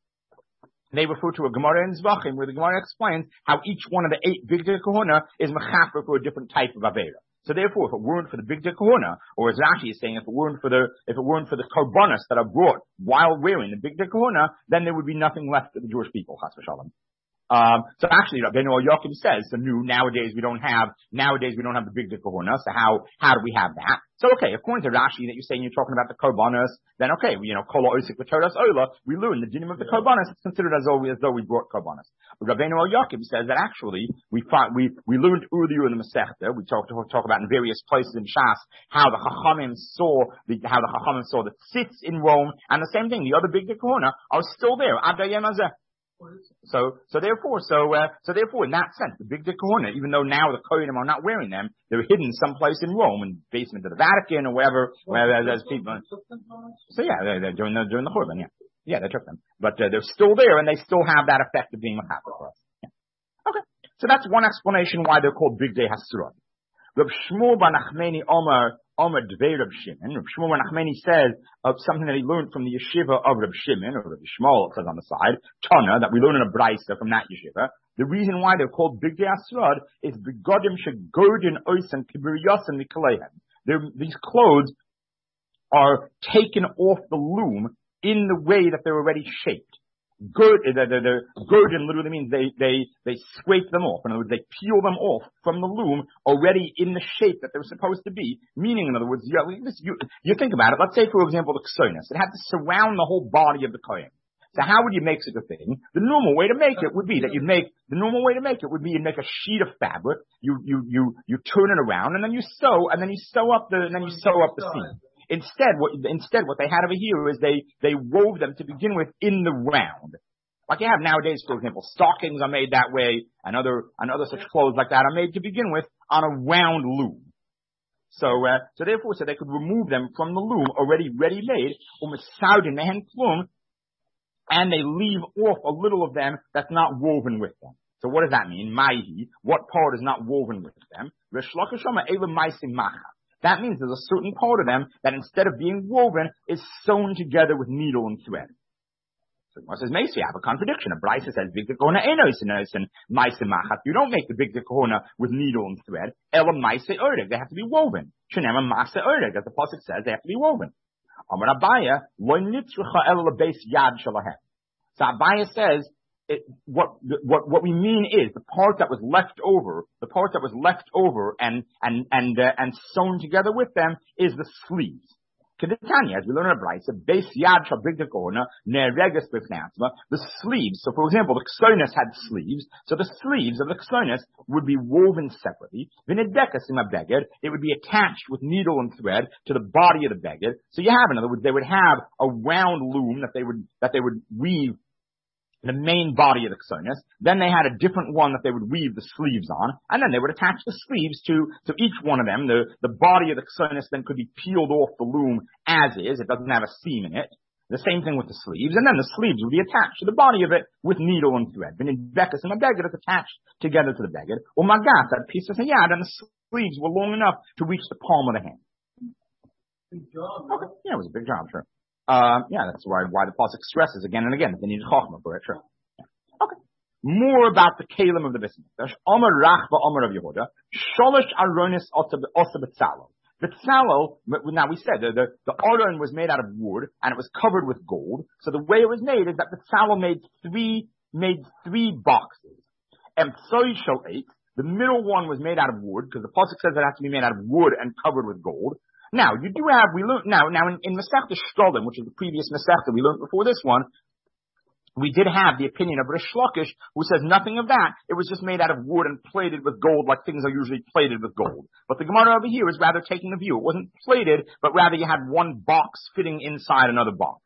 Where the Gemara explains how each one of the 8 big day kahuna is mechafer for a different type of avera. So therefore, if it weren't for the big day kahuna, or as Rashi is saying, if it weren't for the korbanos that are brought while wearing the big day kahuna, then there would be nothing left for the Jewish people. Chas v'shalom. So actually, Rabbeinu Yochim says, nowadays we don't have the big day kahuna, so how do we have that? So okay, according to Rashi that you're saying you're talking about the korbanos, then okay, kol osik v'toras oila, we learn the dinim of the korbanos, it's considered as though we brought korbanos. But Rabbeinu Yochim says that actually, we learned earlier in the Masechta, we talk about in various places in Shas, how the Chachamim saw the tzitz in Rome, and the same thing, the other big day kahuna are still there, ad hayom hazeh. So therefore, in that sense, the big day kahuna, even though now the kohanim are not wearing them, they're hidden someplace in Rome, in the basement of the Vatican or wherever there's people. So yeah, they're during the Churban, yeah, they took them, but they're still there, and they still have that effect of being mechaper for us. Yeah. Okay, so that's one explanation why they're called big day hasrod. Reb Shmuel bar Nachmani Omer Dvei Reb Shimon. Reb Shmuel bar Nachmani says of something that he learned from the yeshiva of Reb Shimon, or Reb Shmuel, it says on the side, Tana, that we learn in a brayso from that yeshiva. The reason why they're called big day hasrod is begodim shegodin oisen kiburiyasim mikaleihem. These clothes are taken off the loom in the way that they're already shaped. The gurden literally means they scrape them off. In other words, they peel them off from the loom already in the shape that they're supposed to be. Meaning, in other words, you think about it. Let's say, for example, the ksonis. It had to surround the whole body of the kohen. So how would you make such a thing? The normal way to make it would be you'd make a sheet of fabric, you turn it around, and then you sew up the seam. Instead, what they had over here is they wove them to begin with in the round. Like you have nowadays, for example, stockings are made that way, and other such clothes like that are made to begin with on a round loom. So therefore, they could remove them from the loom already ready-made, and they leave off a little of them that's not woven with them. So what does that mean? Maihi, what part is not woven with them? That means there's a certain part of them that instead of being woven is sewn together with needle and thread. So it says, Macy, I have a contradiction. A Bryce says, Big Kahuna Enos and Maise Machat. You don't make the Big Kahuna with needle and thread. Ela Maise Erdeg. They have to be woven. Shenema Maase Erdeg. As the Pasuk says, they have to be woven. Amar Abaya, lo nitzrucha ela lebeis yad shalahem. So Abaya says, what we mean is the part that was left over and sewn together with them is the sleeves. Kedetanya, as we learn in Brisa, beis yad shabigda kohana nereges b'fnatzma. The sleeves. So, for example, the ksonis had sleeves. So the sleeves of the ksonis would be woven separately. V'nedekas im beged. It would be attached with needle and thread to the body of the beged. So you have, in other words, they would have a round loom that they would weave the main body of the ksonis. Then they had a different one that they would weave the sleeves on, and then they would attach the sleeves to each one of them. The body of the ksonis then could be peeled off the loom as is. It doesn't have a seam in it. The same thing with the sleeves, and then the sleeves would be attached to the body of it with needle and thread. Then in bekas and a beged, it's attached together to the beged. Or magat, that piece of yad, and the sleeves were long enough to reach the palm of the hand. Big job. Okay. Yeah, it was a big job, sure. That's why the pasuk stresses again and again that they need chachma for it. Sure. Yeah. Okay. More about the kalim of the Beis Mikdash. Omer Rach va'Omer of Yehuda. Sholosh aronis osa b'tzalel. The tzalel. Now we said the aron was made out of wood and it was covered with gold. So the way it was made is that the tzalel made three boxes. And soy shel eight. The middle one was made out of wood because the pasuk says it has to be made out of wood and covered with gold. Now, we learned, now in Masechta Shkolim, which is the previous Masechta we learned before this one, we did have the opinion of Rish Lakish, who says nothing of that. It was just made out of wood and plated with gold like things are usually plated with gold. But the Gemara over here is rather taking the view. It wasn't plated, but rather you had one box fitting inside another box.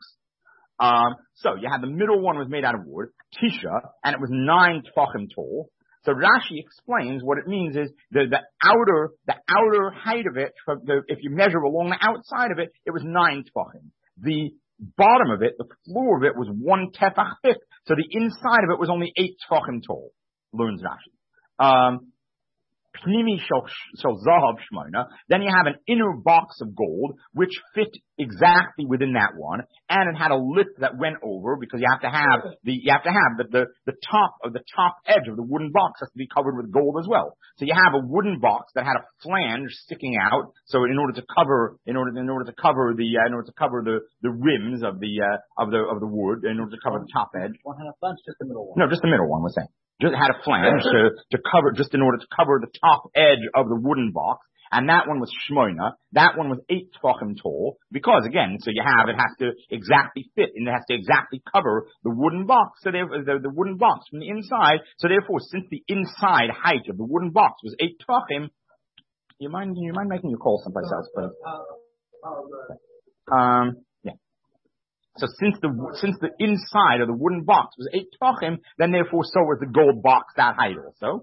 So you had the middle one was made out of wood, Tisha, and it was 9 tefachim tall. So Rashi explains what it means is the outer height of it, if you measure along the outside of it, it was 9 tefachim. The bottom of it, the floor of it was 1 tefach thick, so the inside of it was only 8 tefachim tall, learns Rashi. Pnimi shel zahav shmona. Then you have an inner box of gold, which fit exactly within that one, and it had a lip that went over because you have to have the top edge of the wooden box has to be covered with gold as well. So you have a wooden box that had a flange sticking out. So in order to cover the rims of the wood, in order to cover the top edge. One had a flange, just the middle one. No, just the middle one, we're saying. Just had a flange to cover, just in order to cover the top edge of the wooden box. And that one was shmoina. That one was 8 tefachim tall. Because again, so it has to exactly fit and it has to exactly cover the wooden box. So the wooden box from the inside. So therefore, since the inside height of the wooden box was 8 tefachim, you mind making your call someplace else, please? Yeah. So since the inside of the wooden box was 8 tefachim, then therefore so was the gold box that height also.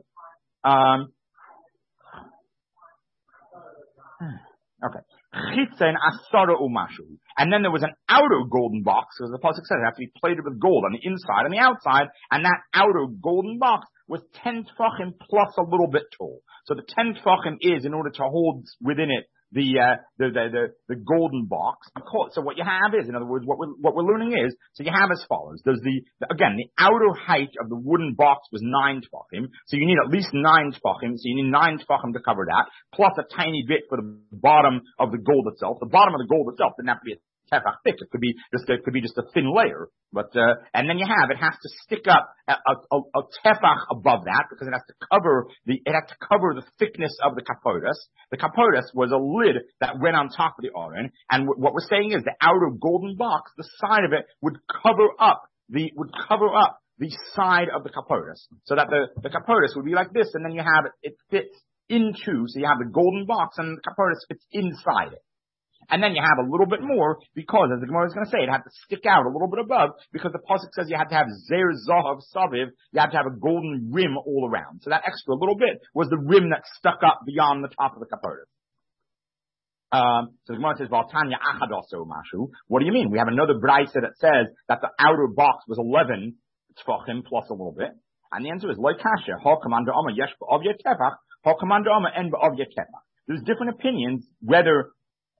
Okay. Chitzen asara umashu. And then there was an outer golden box, as the pasuk says, it has to be plated with gold on the inside and the outside, and that outer golden box was 10 tefachim plus a little bit tall. So the 10 tefachim is in order to hold within it the golden box. So what you have is, in other words, what we're learning is, so you have as follows. There's the outer height of the wooden box was 9 tefachim. So you need at least 9 tefachim. So you need 9 tefachim to cover that, plus a tiny bit for the bottom of the gold itself. The bottom of the gold itself didn't have to be a tefach thick. It could be just a thin layer. But and then it has to stick up a tefach above that because it has to cover the thickness of the kapodas. The kapodas was a lid that went on top of the aron, and what we're saying is the outer golden box, the side of it would cover up the side of the kapodas, so that the kapodas would be like this, and then it fits into, so you have the golden box and the kapodas fits inside it. And then you have a little bit more because, as the Gemara is going to say, it had to stick out a little bit above because the pasuk says you had to have zer zahav saviv, you had to have a golden rim all around. So that extra little bit was the rim that stuck up beyond the top of the kapodah. So the Gemara says, Valtanya achadaso mashu. What do you mean? We have another brayso that says that the outer box was 11 tefachim plus a little bit. And the answer is, Loi kasher, ha commander Amma yesh ba'av yetefach, ha commander Amma en ba'av yetefach. There's different opinions whether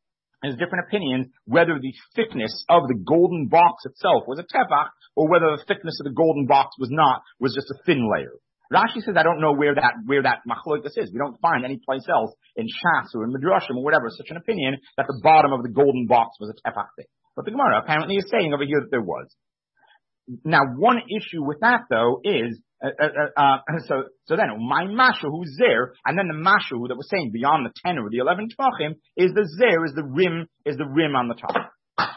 the thickness of the golden box itself was a tefach, or whether the thickness of the golden box was just a thin layer. Rashi says, I don't know where that machlokes is. We don't find any place else in Shas or in Midrashim or whatever such an opinion that the bottom of the golden box was a tefach thick. But the Gemara apparently is saying over here that there was. Now, one issue with that though is, so then, my mashu who's there, and then the mashu that we're saying beyond the 10 or the 11 tvachim is the zer, is the rim on the top.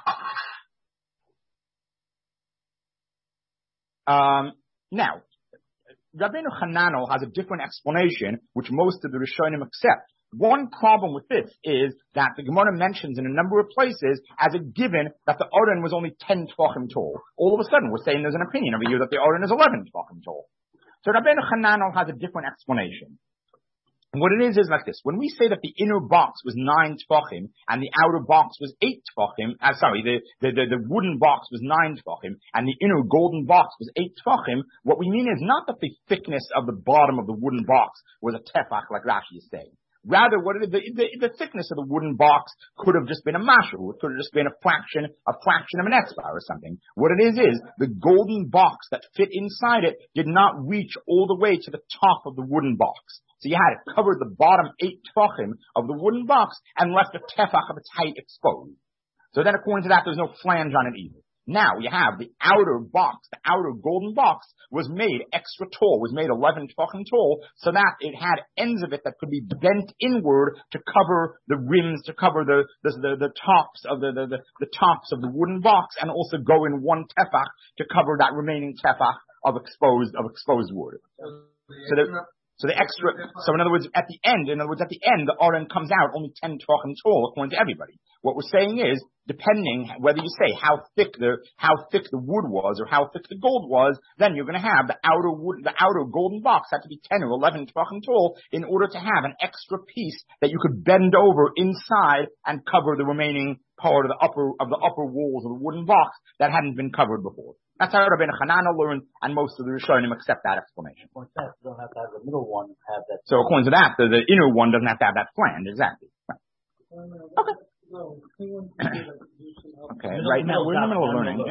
Now, Rabbeinu Hananel has a different explanation, which most of the Rishonim accept. One problem with this is that the Gemara mentions in a number of places as a given that the Aron was only 10 tvachim tall. All of a sudden, we're saying there's an opinion over here that the Aron is 11 tvachim tall. So Rabbeinu Hananel has a different explanation. And what it is like this. When we say that the inner box was 9 tvachim and the outer box was 8 tvachim, the wooden box was 9 tvachim and the inner golden box was 8 tvachim, what we mean is not that the thickness of the bottom of the wooden box was a tefach like Rashi is saying. Rather, the thickness of the wooden box could have just been a mashu. It could have just been a fraction of an etzbah or something. What it is the golden box that fit inside it did not reach all the way to the top of the wooden box. So you had it covered the bottom 8 tvachim of the wooden box and left a tefach of its height exposed. So then according to that, there's no flange on it either. Now you have the outer box, the outer golden box was made extra tall, was made 11 tvachim tall, so that it had ends of it that could be bent inward to cover the rims, to cover the tops of the tops of the wooden box, and also go in one tefach to cover that remaining tefach of exposed wood. So in other words, at the end, the Aron comes out only 10 tvachim tall according to everybody. What we're saying is, depending whether you say how thick the wood was or how thick the gold was, then you're going to have the outer golden box had to be 10 or 11 tvachim tall in order to have an extra piece that you could bend over inside and cover the remaining part of the upper walls of the wooden box that hadn't been covered before. That's how Rabbeinu Hananel learned, and most of the Rishonim accept that explanation. You don't have to have the middle one have that. So according to that, the inner one doesn't have to have that flange, exactly. Right. Okay. Okay, right now we're in the middle of learning.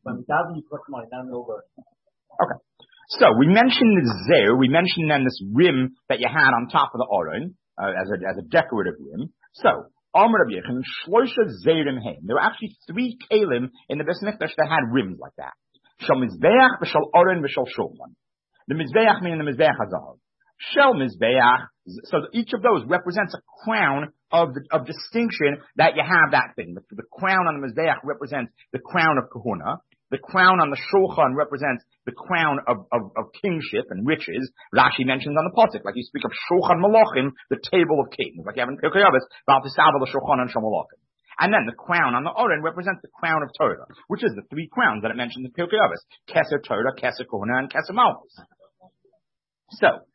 Okay. So we mentioned the zer, we mentioned then this rim that you had on top of the Aron, as a decorative rim. So, Amar Rabbi Yechim, Shloisha Zeirim Haim. There were actually 3 kelim in the Beis Mikdash that had rims like that. Shal Mizbeach, V'shal Aron, V'shal Shulchan. The Mizbeach meaning the Mizbeach Hazav. Shel Mizbeach, so each of those represents a crown of distinction that you have that thing. The crown on the Mizbeach represents the crown of Kahuna. The crown on the Shulchan represents the crown of kingship and riches. Rashi mentions on the pasuk, like you speak of Shulchan Malachim, the table of kings, like you have in Pirkei Avos, V'al the Shulchan and Shamalachim. And then the crown on the Aron represents the crown of Torah, which is the 3 crowns that it mentions in Pirkei Avos: Keser Torah, Keser Kahuna, and Keser Malchus. So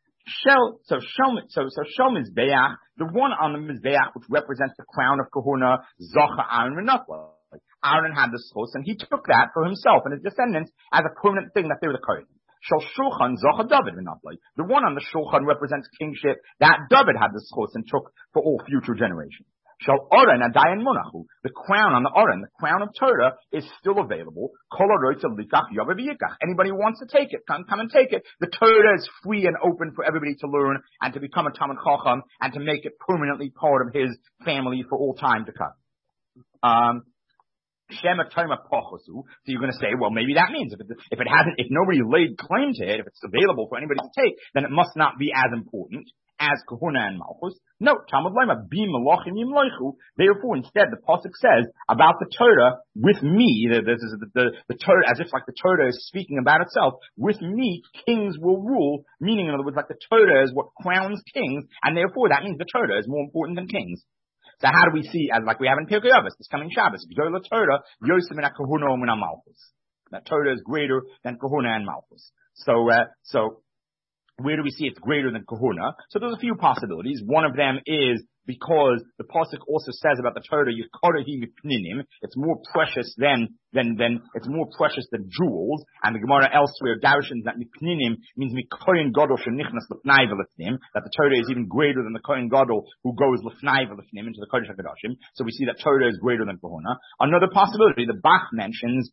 Shel Mizbeach, the one on the Mizbeach which represents the crown of Kahuna, Zocha Aaron Renatla. Aaron had the schos, and he took that for himself and his descendants as a permanent thing that they were the Kohen. Shel Shulchan Zocha David Renatla. The one on the Shulchan represents kingship that David had the schos and took for all future generations. Shal Aron Adayan Monachu, the crown on the Aron, the crown of Torah, is still available. Anybody who wants to take it, come and take it. The Torah is free and open for everybody to learn and to become a Talmid Chacham and to make it permanently part of his family for all time to come. Shema Toima Pochosu. So you're going to say, well, maybe that means if nobody laid claim to it, if it's available for anybody to take, then it must not be as important as Kahuna and Malchus. No, Talmud Lema, Bi Malachim Yimloichu. Therefore, instead, the Pasuk says about the Torah, with me, this is the Torah, as if like the Torah is speaking about itself, with me, kings will rule, meaning in other words, like the Torah is what crowns kings, and therefore that means the Torah is more important than kings. So how do we see, as like we have in Pirkei Avos, this coming Shabbos, Gdola Torah, Yosef min Kahuna min Malchus. That Torah is greater than Kahuna and Malchus. So where do we see it's greater than Kahuna? So there's a few possibilities. One of them is because the pasuk also says about the Torah, it's more precious than jewels, and the Gemara elsewhere darshans that mipninim means mikoyin gadol shenichnas lefnai v'lefnim, that the Torah is even greater than the koyin gadol who goes lefnai v'lefnim into the kodesh hakadoshim. So we see that Torah is greater than Kahuna. Another possibility the Bach mentions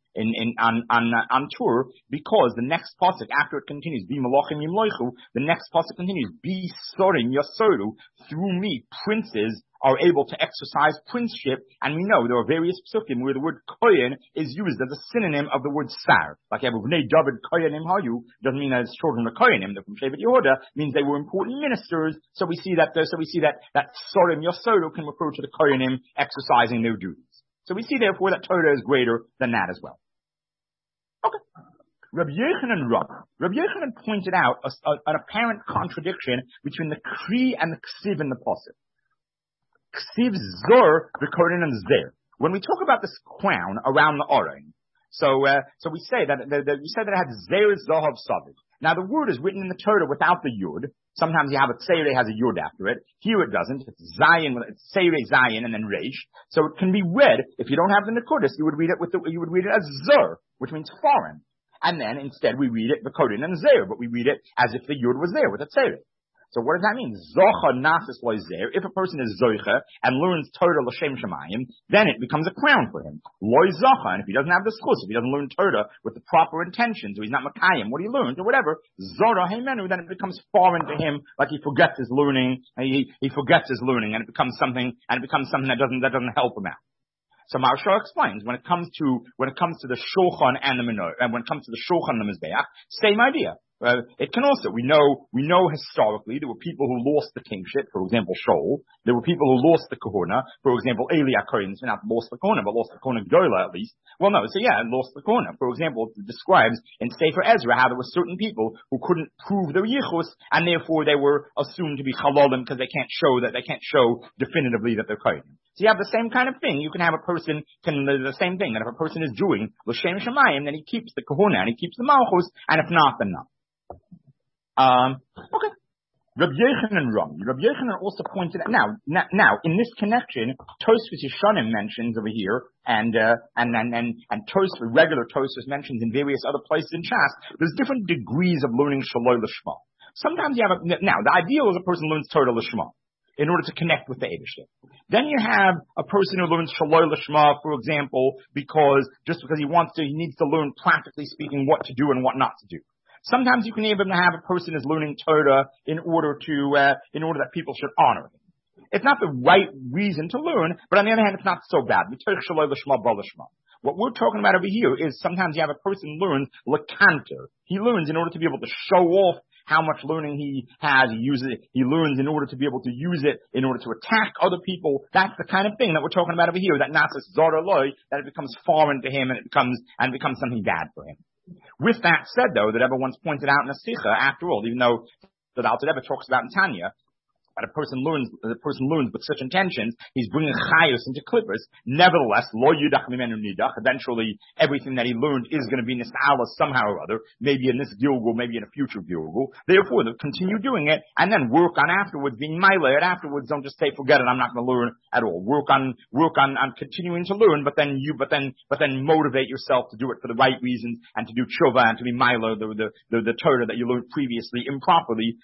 on Tur, because the next pasuk after it continues, bi malachim yimloichu, the next pasuk continues, bi sorim yasoru, through me princes are able to exercise princeship, and we know there are various psukim where the word kohen is used as a synonym of the word sar. Like Bnei David kohenim hayu doesn't mean that it's children of kohenim. They're from Shevet Yehuda, means they were important ministers. So we see that sorim yasoru can refer to the kohenim exercising their duties. So we see therefore that Torah is greater than that as well. Okay. Rabbi Yochanan pointed out an apparent contradiction between the Kri and the Ksiv in the Pasuk. Ksiv Zor, recorded in Zer. When we talk about this crown around the Aron, so we say that it had Zer Zahav Savid. Now the word is written in the Torah without the Yud. Sometimes you have it, Seirei has a Yud after it. Here it doesn't. It's Zion, it's Seirei Zion and then Reish. So it can be read, if you don't have the Nekudas, you would read it as Zer, which means foreign. And then instead we read it V'kodin and Zer, but we read it as if the Yud was there with a Seirei. So what does that mean? Zocha nasis lo zer. If a person is zoicha and learns Torah l'shem shemayim, then it becomes a crown for him. Lo zocha, and if he doesn't have the schus, if he doesn't learn Torah with the proper intentions, or he's not makayim, what he learns, or whatever, zora heimenu, then it becomes foreign to him, like he forgets his learning, he forgets his learning, and it becomes something that doesn't help him out. So Maharsha explains when it comes to the shulchan and the menorah, and when it comes to the shulchan and the mizbeach, same idea. It can also, we know historically there were people who lost the kingship, for example, Shaul. There were people who lost the kahuna, for example, Eli HaKohen, not lost the kahuna, but lost the kahuna Gdola at least. Well, no, so yeah, lost the kahuna. For example, it describes in Sefer Ezra how there were certain people who couldn't prove their yichus, and therefore they were assumed to be chalolim because they can't show definitively that they're kohen. So you have the same kind of thing. You can have a person, the same thing, that if a person is doing l'shem shemayim, then he keeps the kahuna and he keeps the malchus, and if not, then not. Okay. Rabbi Yochanan also pointed out, now, in this connection, Tosfos Yeshanim mentions over here, and Tosfos, regular Tosfos mentions in various other places in Shas, there's different degrees of learning Shaloi L'Shma. Sometimes you have now, the ideal is a person learns Torah L'Shma in order to connect with the Eibishter. Then you have a person who learns Shaloi L'Shma, for example, because he needs to learn, practically speaking, what to do and what not to do. Sometimes you can even have a person is learning Torah in order that people should honor him. It's not the right reason to learn, but on the other hand, it's not so bad. What we're talking about over here is sometimes you have a person learns lekanter. He learns in order to be able to show off how much learning he has. He learns in order to be able to use it in order to attack other people. That's the kind of thing that we're talking about over here. That nasas zara loy, that it becomes foreign to him and it becomes something bad for him. With that said, though, that Rebbe once pointed out in a Sikha, after all, even though the Alter Rebbe talks about in Tanya, that a person learns with such intentions, he's bringing chayos into clippers. Nevertheless, lo yudach mimenu nidach. Eventually, everything that he learned is going to be nis'ala somehow or other. Maybe in this gilgul, maybe in a future gilgul. Therefore, they'll continue doing it and then work on afterwards, being milet afterwards. Don't just say, forget it, I'm not going to learn at all. Work on continuing to learn, but then motivate yourself to do it for the right reasons and to do tshuva and to be milet, the Torah that you learned previously improperly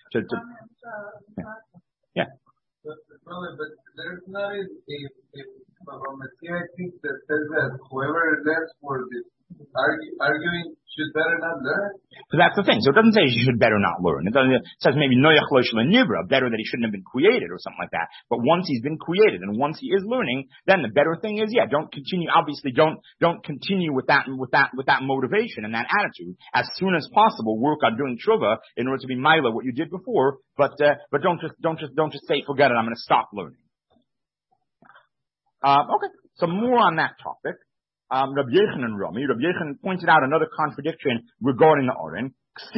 Yeah. But there's not a Messiah that says that whoever left for this arguing should better not learn. So that's the thing. So it doesn't say you should better not learn. It says maybe noyach lo shelo nivra, better that he shouldn't have been created or something like that. But once he's been created and once he is learning, then the better thing is, don't continue. Obviously, don't continue with that motivation and that attitude. As soon as possible, work on doing tshuva in order to be mila what you did before. But don't just say forget it. I'm going to stop learning. Okay. So more on that topic. Rabbi Yochanan pointed out another contradiction regarding the Aron.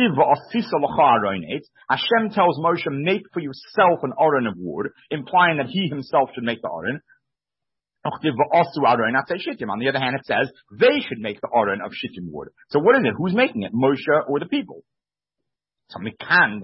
Hashem tells Moshe, make for yourself an Aron of wood, implying that he himself should make the Aron. On the other hand, it says they should make the Aron of shittim wood. So what is it? Who's making it? Moshe or the people? So from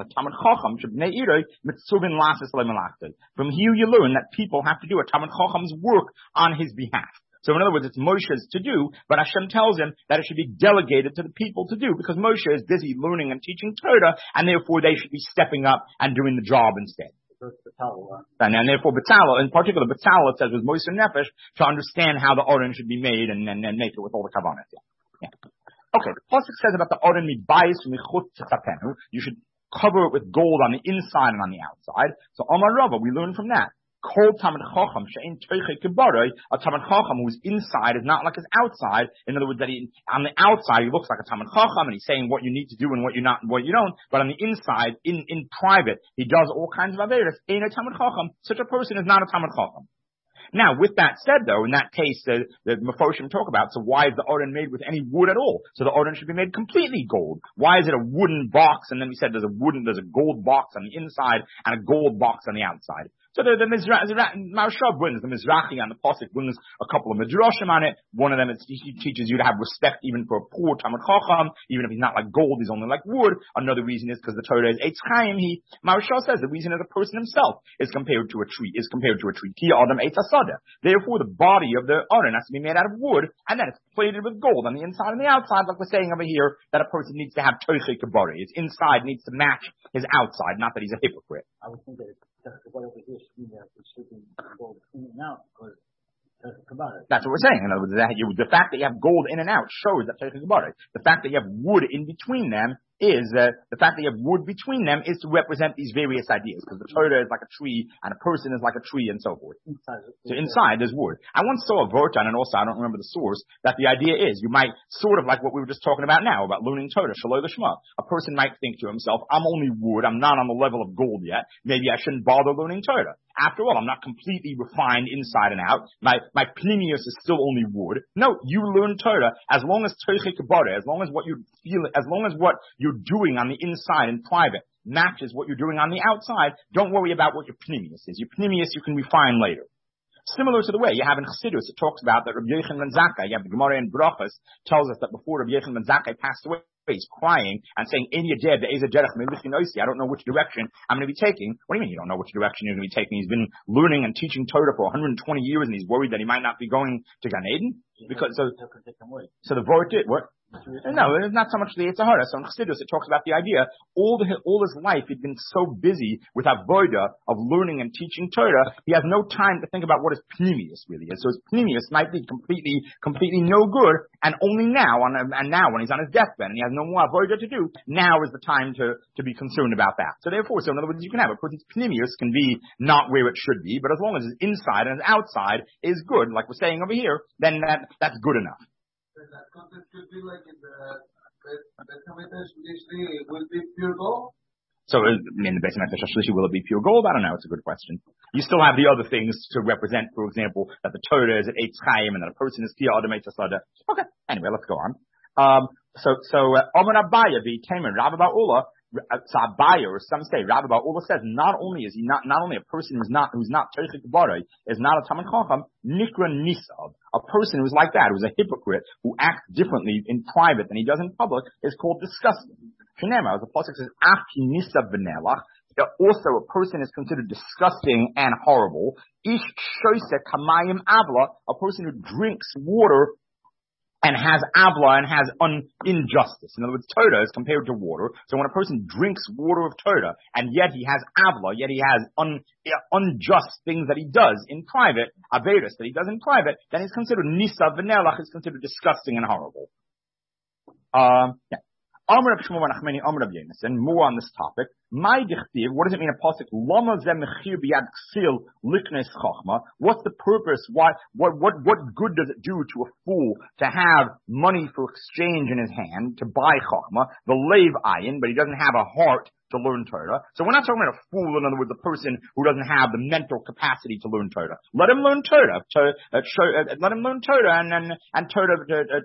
here you learn that people have to do a Talmid Chacham's work on his behalf. So in other words, it's Moshe's to do, but Hashem tells him that it should be delegated to the people to do, because Moshe is busy learning and teaching Torah, and therefore they should be stepping up and doing the job instead. And therefore Betzalel, in particular Betzalel, it says with Moshe Nefesh, to understand how the Aron should be made and make it with all the Kavanah. Yeah. Okay, the pasuk says about the Aron mibayis u'michutz tzapenu, you should cover it with gold on the inside and on the outside. So Amar Rava, we learn from that. Kol Talmid Chacham she'ein toichei kibaroi, a Talmid Chacham whose inside is not like his outside. In other words, that on the outside he looks like a Talmid Chacham and he's saying what you need to do and what you don't. But on the inside, in private, he does all kinds of averos. Ain't a Talmid Chacham. Such a person is not a Talmid Chacham. Now, with that said, though, in that case, the Mefoshim talk about, so why is the Aron made with any wood at all? So the Aron should be made completely gold. Why is it a wooden box? And then we said there's a gold box on the inside and a gold box on the outside. So the Maharsha brings, the Mizrahi on the Pasuk brings a couple of Midrashim on it. One of them, he teaches you to have respect even for a poor Talmid Chacham, even if he's not like gold, he's only like wood. Another reason is because the Torah is Eitz Chaim. Maharsha says the reason is a person himself is compared to a tree. Ki Adam Eitz Asada. Therefore, the body of the Aron has to be made out of wood, and then it's plated with gold on the inside and the outside, like we're saying over here, that a person needs to have Toichei Kabari. His inside needs to match his outside, not that he's a hypocrite. I would think that what over here should mean that it should be gold in and out, because that's what we're saying. In other words, the fact that you have gold in and out shows that Toichei Kabari. The fact that you have wood in between them is to represent these various ideas, because the Torah is like a tree and a person is like a tree and so forth. So inside there's wood. I once saw a Vortan, and also I don't remember the source, that the idea is you might sort of like what we were just talking about now about learning Torah, Shaloi Lishma. A person might think to himself, I'm only wood, I'm not on the level of gold yet, maybe I shouldn't bother learning Torah. After all, I'm not completely refined inside and out. My plinius is still only wood. No, you learn Torah as long as Toichei Kabara, as long as what you feel, as long as what you're doing on the inside in private matches what you're doing on the outside. Don't worry about what your pnimius is. Your pnimius you can refine later. Similar to the way you have in Chassidus, it talks about that Rabbi Yochanan ben Zakkai, you have the Gemara in Brachos, tells us that before Rabbi Yochanan ben Zakkai passed away, he's crying and saying, I don't know which direction I'm going to be taking. What do you mean you don't know which direction you're going to be taking? He's been learning and teaching Torah for 120 years and he's worried that he might not be going to Gan Eden? Because, so the Vort did, what? No, it's not so much the Yitzhahara. So in Chassidus, it talks about the idea, all his life, he'd been so busy with avoda of learning and teaching Torah, he has no time to think about what his pnimius really is. So his pnimius might be completely no good, and only now, now when he's on his deathbed and he has no more avoda to do, now is the time to be concerned about that. So therefore, in other words, you can have a person's pnimius can be not where it should be, but as long as his inside and his outside is good, like we're saying over here, then that's good enough. That concept should be like in the Beis HaMikdash initially will be pure gold? So in the Beis HaMikdash Shlishi, will it be pure gold? I don't know. It's a good question. You still have the other things to represent, for example, that the Torah is at Eitz Chaim and that a person is Kiyah Adam Eitz Asada. Okay. Anyway, let's go on. Omer Abaya v'Tamer Rav Ba'ula. So Abaya, or some say, Rav Ba'ula says, not only a person who's not Toichei Kabara is not a Talmid Chacham, Nikra Nisav. A person who's like that, who's a hypocrite, who acts differently in private than he does in public, is called disgusting. Shenema, as the pasuk says, Afki Nisav V'Nelach. Also, a person is considered disgusting and horrible. Ish Shoise Kamayim Avla, a person who drinks water and has avla and has injustice. In other words, Torah is compared to water. So when a person drinks water of Torah, and yet he has avla, yet he has unjust things that he does in private, averis that he does in private, then he's considered nisa v'nelach, is considered disgusting and horrible. Yeah. Amar Rav Shmuel ben Achmeni, Amar Rav Yonasan, more on this topic. My dichtiv, what does it mean a pasuk? Lama zeh mechir biyad ksil liknes chachma. What's the purpose? What good does it do to a fool to have money for exchange in his hand to buy chachma, the leiv ayin, but he doesn't have a heart to learn Torah? So we're not talking about a fool, in other words, a person who doesn't have the mental capacity to learn Torah. Let him learn Torah. Let him learn Torah and Torah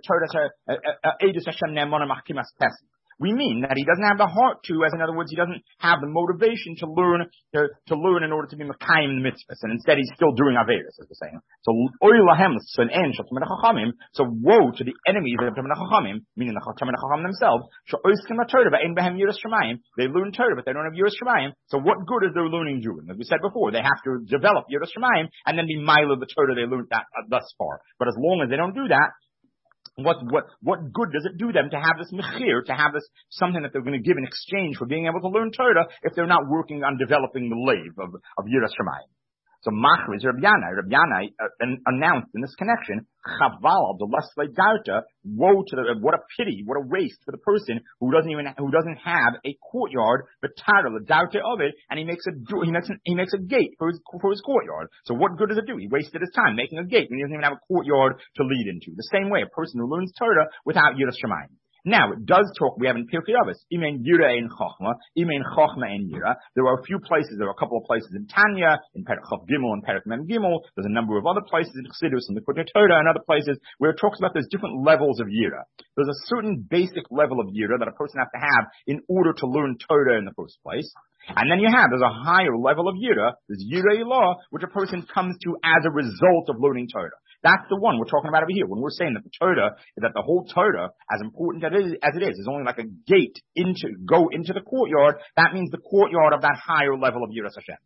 edus Hashem ne'emana machkimas pesach. We mean that he doesn't have the heart to, as in other words, he doesn't have the motivation to learn in order to be Mekayim the mitzvahs, and instead he's still doing Averis, as we're saying. So, oy lahem l'son'en shel Talmidei Chachamim, so woe to the enemies of Talmidei Chachamim, meaning the Talmidei Chachamim themselves, she'oiskim ha'Torah v'ein behem yiras shemayim, they learn Torah, but they don't have yiras shemayim, so what good is their learning doing? As we said before, they have to develop yiras shemayim, and then be mile of the Torah they learned that thus far. But as long as they don't do that, what good does it do them to have this mechir, to have this something that they're going to give in exchange for being able to learn Torah if they're not working on developing the leiv of Yiras Shamayim? So Machlis, Rabbi Yanai announced in this connection, Chaval, the Leslie Dauta, woe to what a pity, what a waste for the person who doesn't have a courtyard, but Tara, the Dauta of it, and he makes a gate for his courtyard. So what good does it do? He wasted his time making a gate when he doesn't even have a courtyard to lead into. The same way, a person who learns Torah without Yiras Shamayim. Now, it does talk, we have in Pirkei Avos, Imein Yira ein Chochma, Imein Chochma ein Yira. There are a few places, there are a couple of places in Tanya, in Perek Chav Gimel and Perek Mem Gimel. There's a number of other places in Chassidus and the Kutei Torah and other places where it talks about there's different levels of Yira. There's a certain basic level of Yira that a person has to have in order to learn Torah in the first place. And then there's a higher level of Yira, there's Yira Ilah, which a person comes to as a result of learning Torah. That's the one we're talking about over here. When we're saying that the whole Torah, as important as it is only like a gate go into the courtyard, that means the courtyard of that higher level of Yiras Hashem.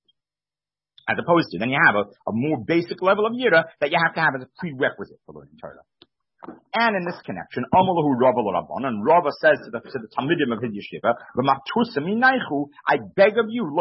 As opposed to, then you have a more basic level of Yira that you have to have as a prerequisite for learning Torah. And in this connection, Amalahu Rava l'Rabban, and Rava says to the Talmidim of his yeshiva, I beg of you,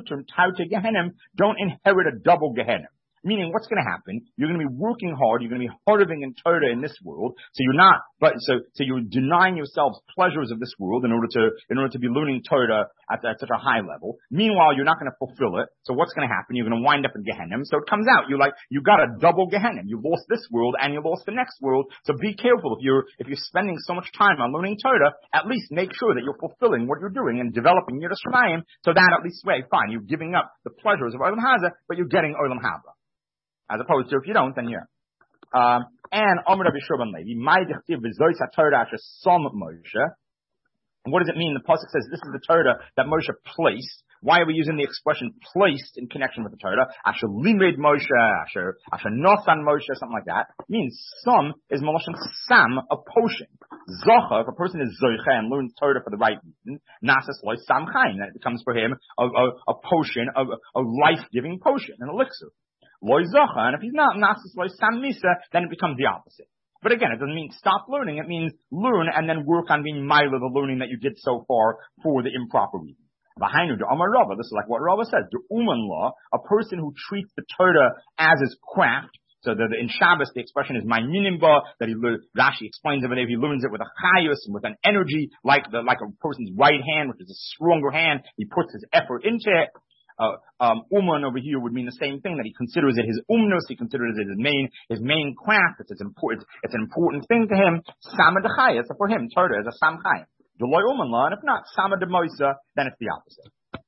don't inherit a double Gehenna. Meaning, what's going to happen? You're going to be working hard. You're going to be harving in Torah in this world. So you're denying yourselves pleasures of this world in order to be learning Torah at such a high level. Meanwhile, you're not going to fulfill it. So what's going to happen? You're going to wind up in Gehenna. So it comes out. You got a double Gehenna. You lost this world and you lost the next world. So be careful. If you're spending so much time on learning Torah, at least make sure that you're fulfilling what you're doing and developing Yiras Shamayim. So that at least way, fine. You're giving up the pleasures of Olam Hazeh, but you're getting Olam Haba. As opposed to if you don't, then you're. And Amar Rabbi Shurban Levi, my dichtiv v'zois haTorah asher som Moshe. And what does it mean? The pasuk says this is the Torah that Moshe placed. Why are we using the expression placed in connection with the Torah? Asher limed Moshe, asher nosan Moshe, something like that. It means som is malashon sam, a potion. Zocha, if a person is zoicha and learns Torah for the right reason, nasas loy sam chaim, then it becomes for him a potion, a life-giving potion, an elixir. Loy Zocha, and if he's not Nasis Loy Sam Misa, then it becomes the opposite. But again, it doesn't mean stop learning, it means learn and then work on being mile of the learning that you did so far for the improper reason. Behind the Amar Rava, this is like what Rava says, the Uman law, a person who treats the Torah as his craft. So in Shabbos, the expression is my minimba, that Rashi explains it, but if he learns it with a chayus and with an energy, like a person's right hand, which is a stronger hand, he puts his effort into it. Uman over here would mean the same thing, that he considers it his umnus, he considers it his main craft, it's an important thing to him. Sama d'chayis, for him, Torah is a sam chayim. Deloy uman la, and if not, sama d'moisa, then it's the opposite.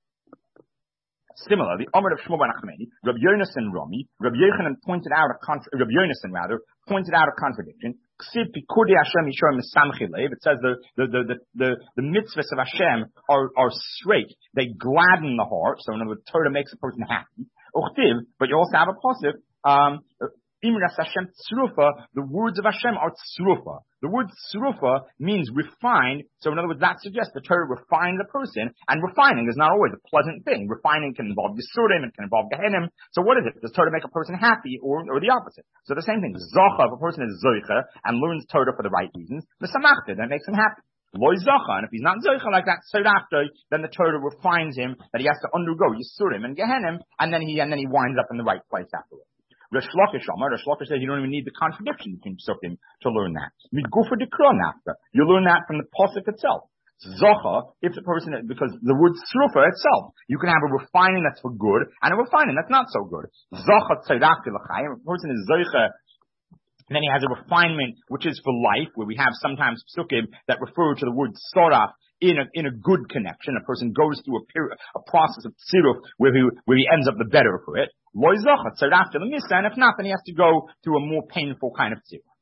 Similarly, Amar of Shmuel ben Achmeni, Rabbi Yonasan Rami, Rabbi Yochanan pointed out a contradiction. It says the mitzvahs of Hashem are straight. They gladden the heart. So in other words, Torah makes a person happy. But you also have a pasuk. Imras Hashem tzrufa, the words of Hashem are tzrufa. The word tzrufa means refined. So in other words, that suggests the Torah refines a person, and refining is not always a pleasant thing. Refining can involve Yisurim, it can involve Gehenim. So what is it? Does Torah make a person happy or the opposite? So the same thing. Zocha, if a person is zoicha and learns Torah for the right reasons, the samachta, that makes him happy. Loy Zocha, and if he's not Zocha like that, so after, then the Torah refines him that he has to undergo Yisurim and Gehenim, and then he winds up in the right place afterwards. Resh Lakish says you don't even need the contradiction between psukim to learn that. Migufa dekra nafka. You learn that from the pasuk itself. Zocha, if the person, because the word srufa itself, you can have a refining that's for good and a refining that's not so good. Zocha tzedakti l'chaim. If a person is zocha, and then he has a refinement which is for life, where we have sometimes psukim that refer to the word soraf in a good connection. A person goes through a process of tziruf where he ends up the better for it. Lo zocha tzedakti l'misa, and if not, then he has to go through a more painful kind of tziruf.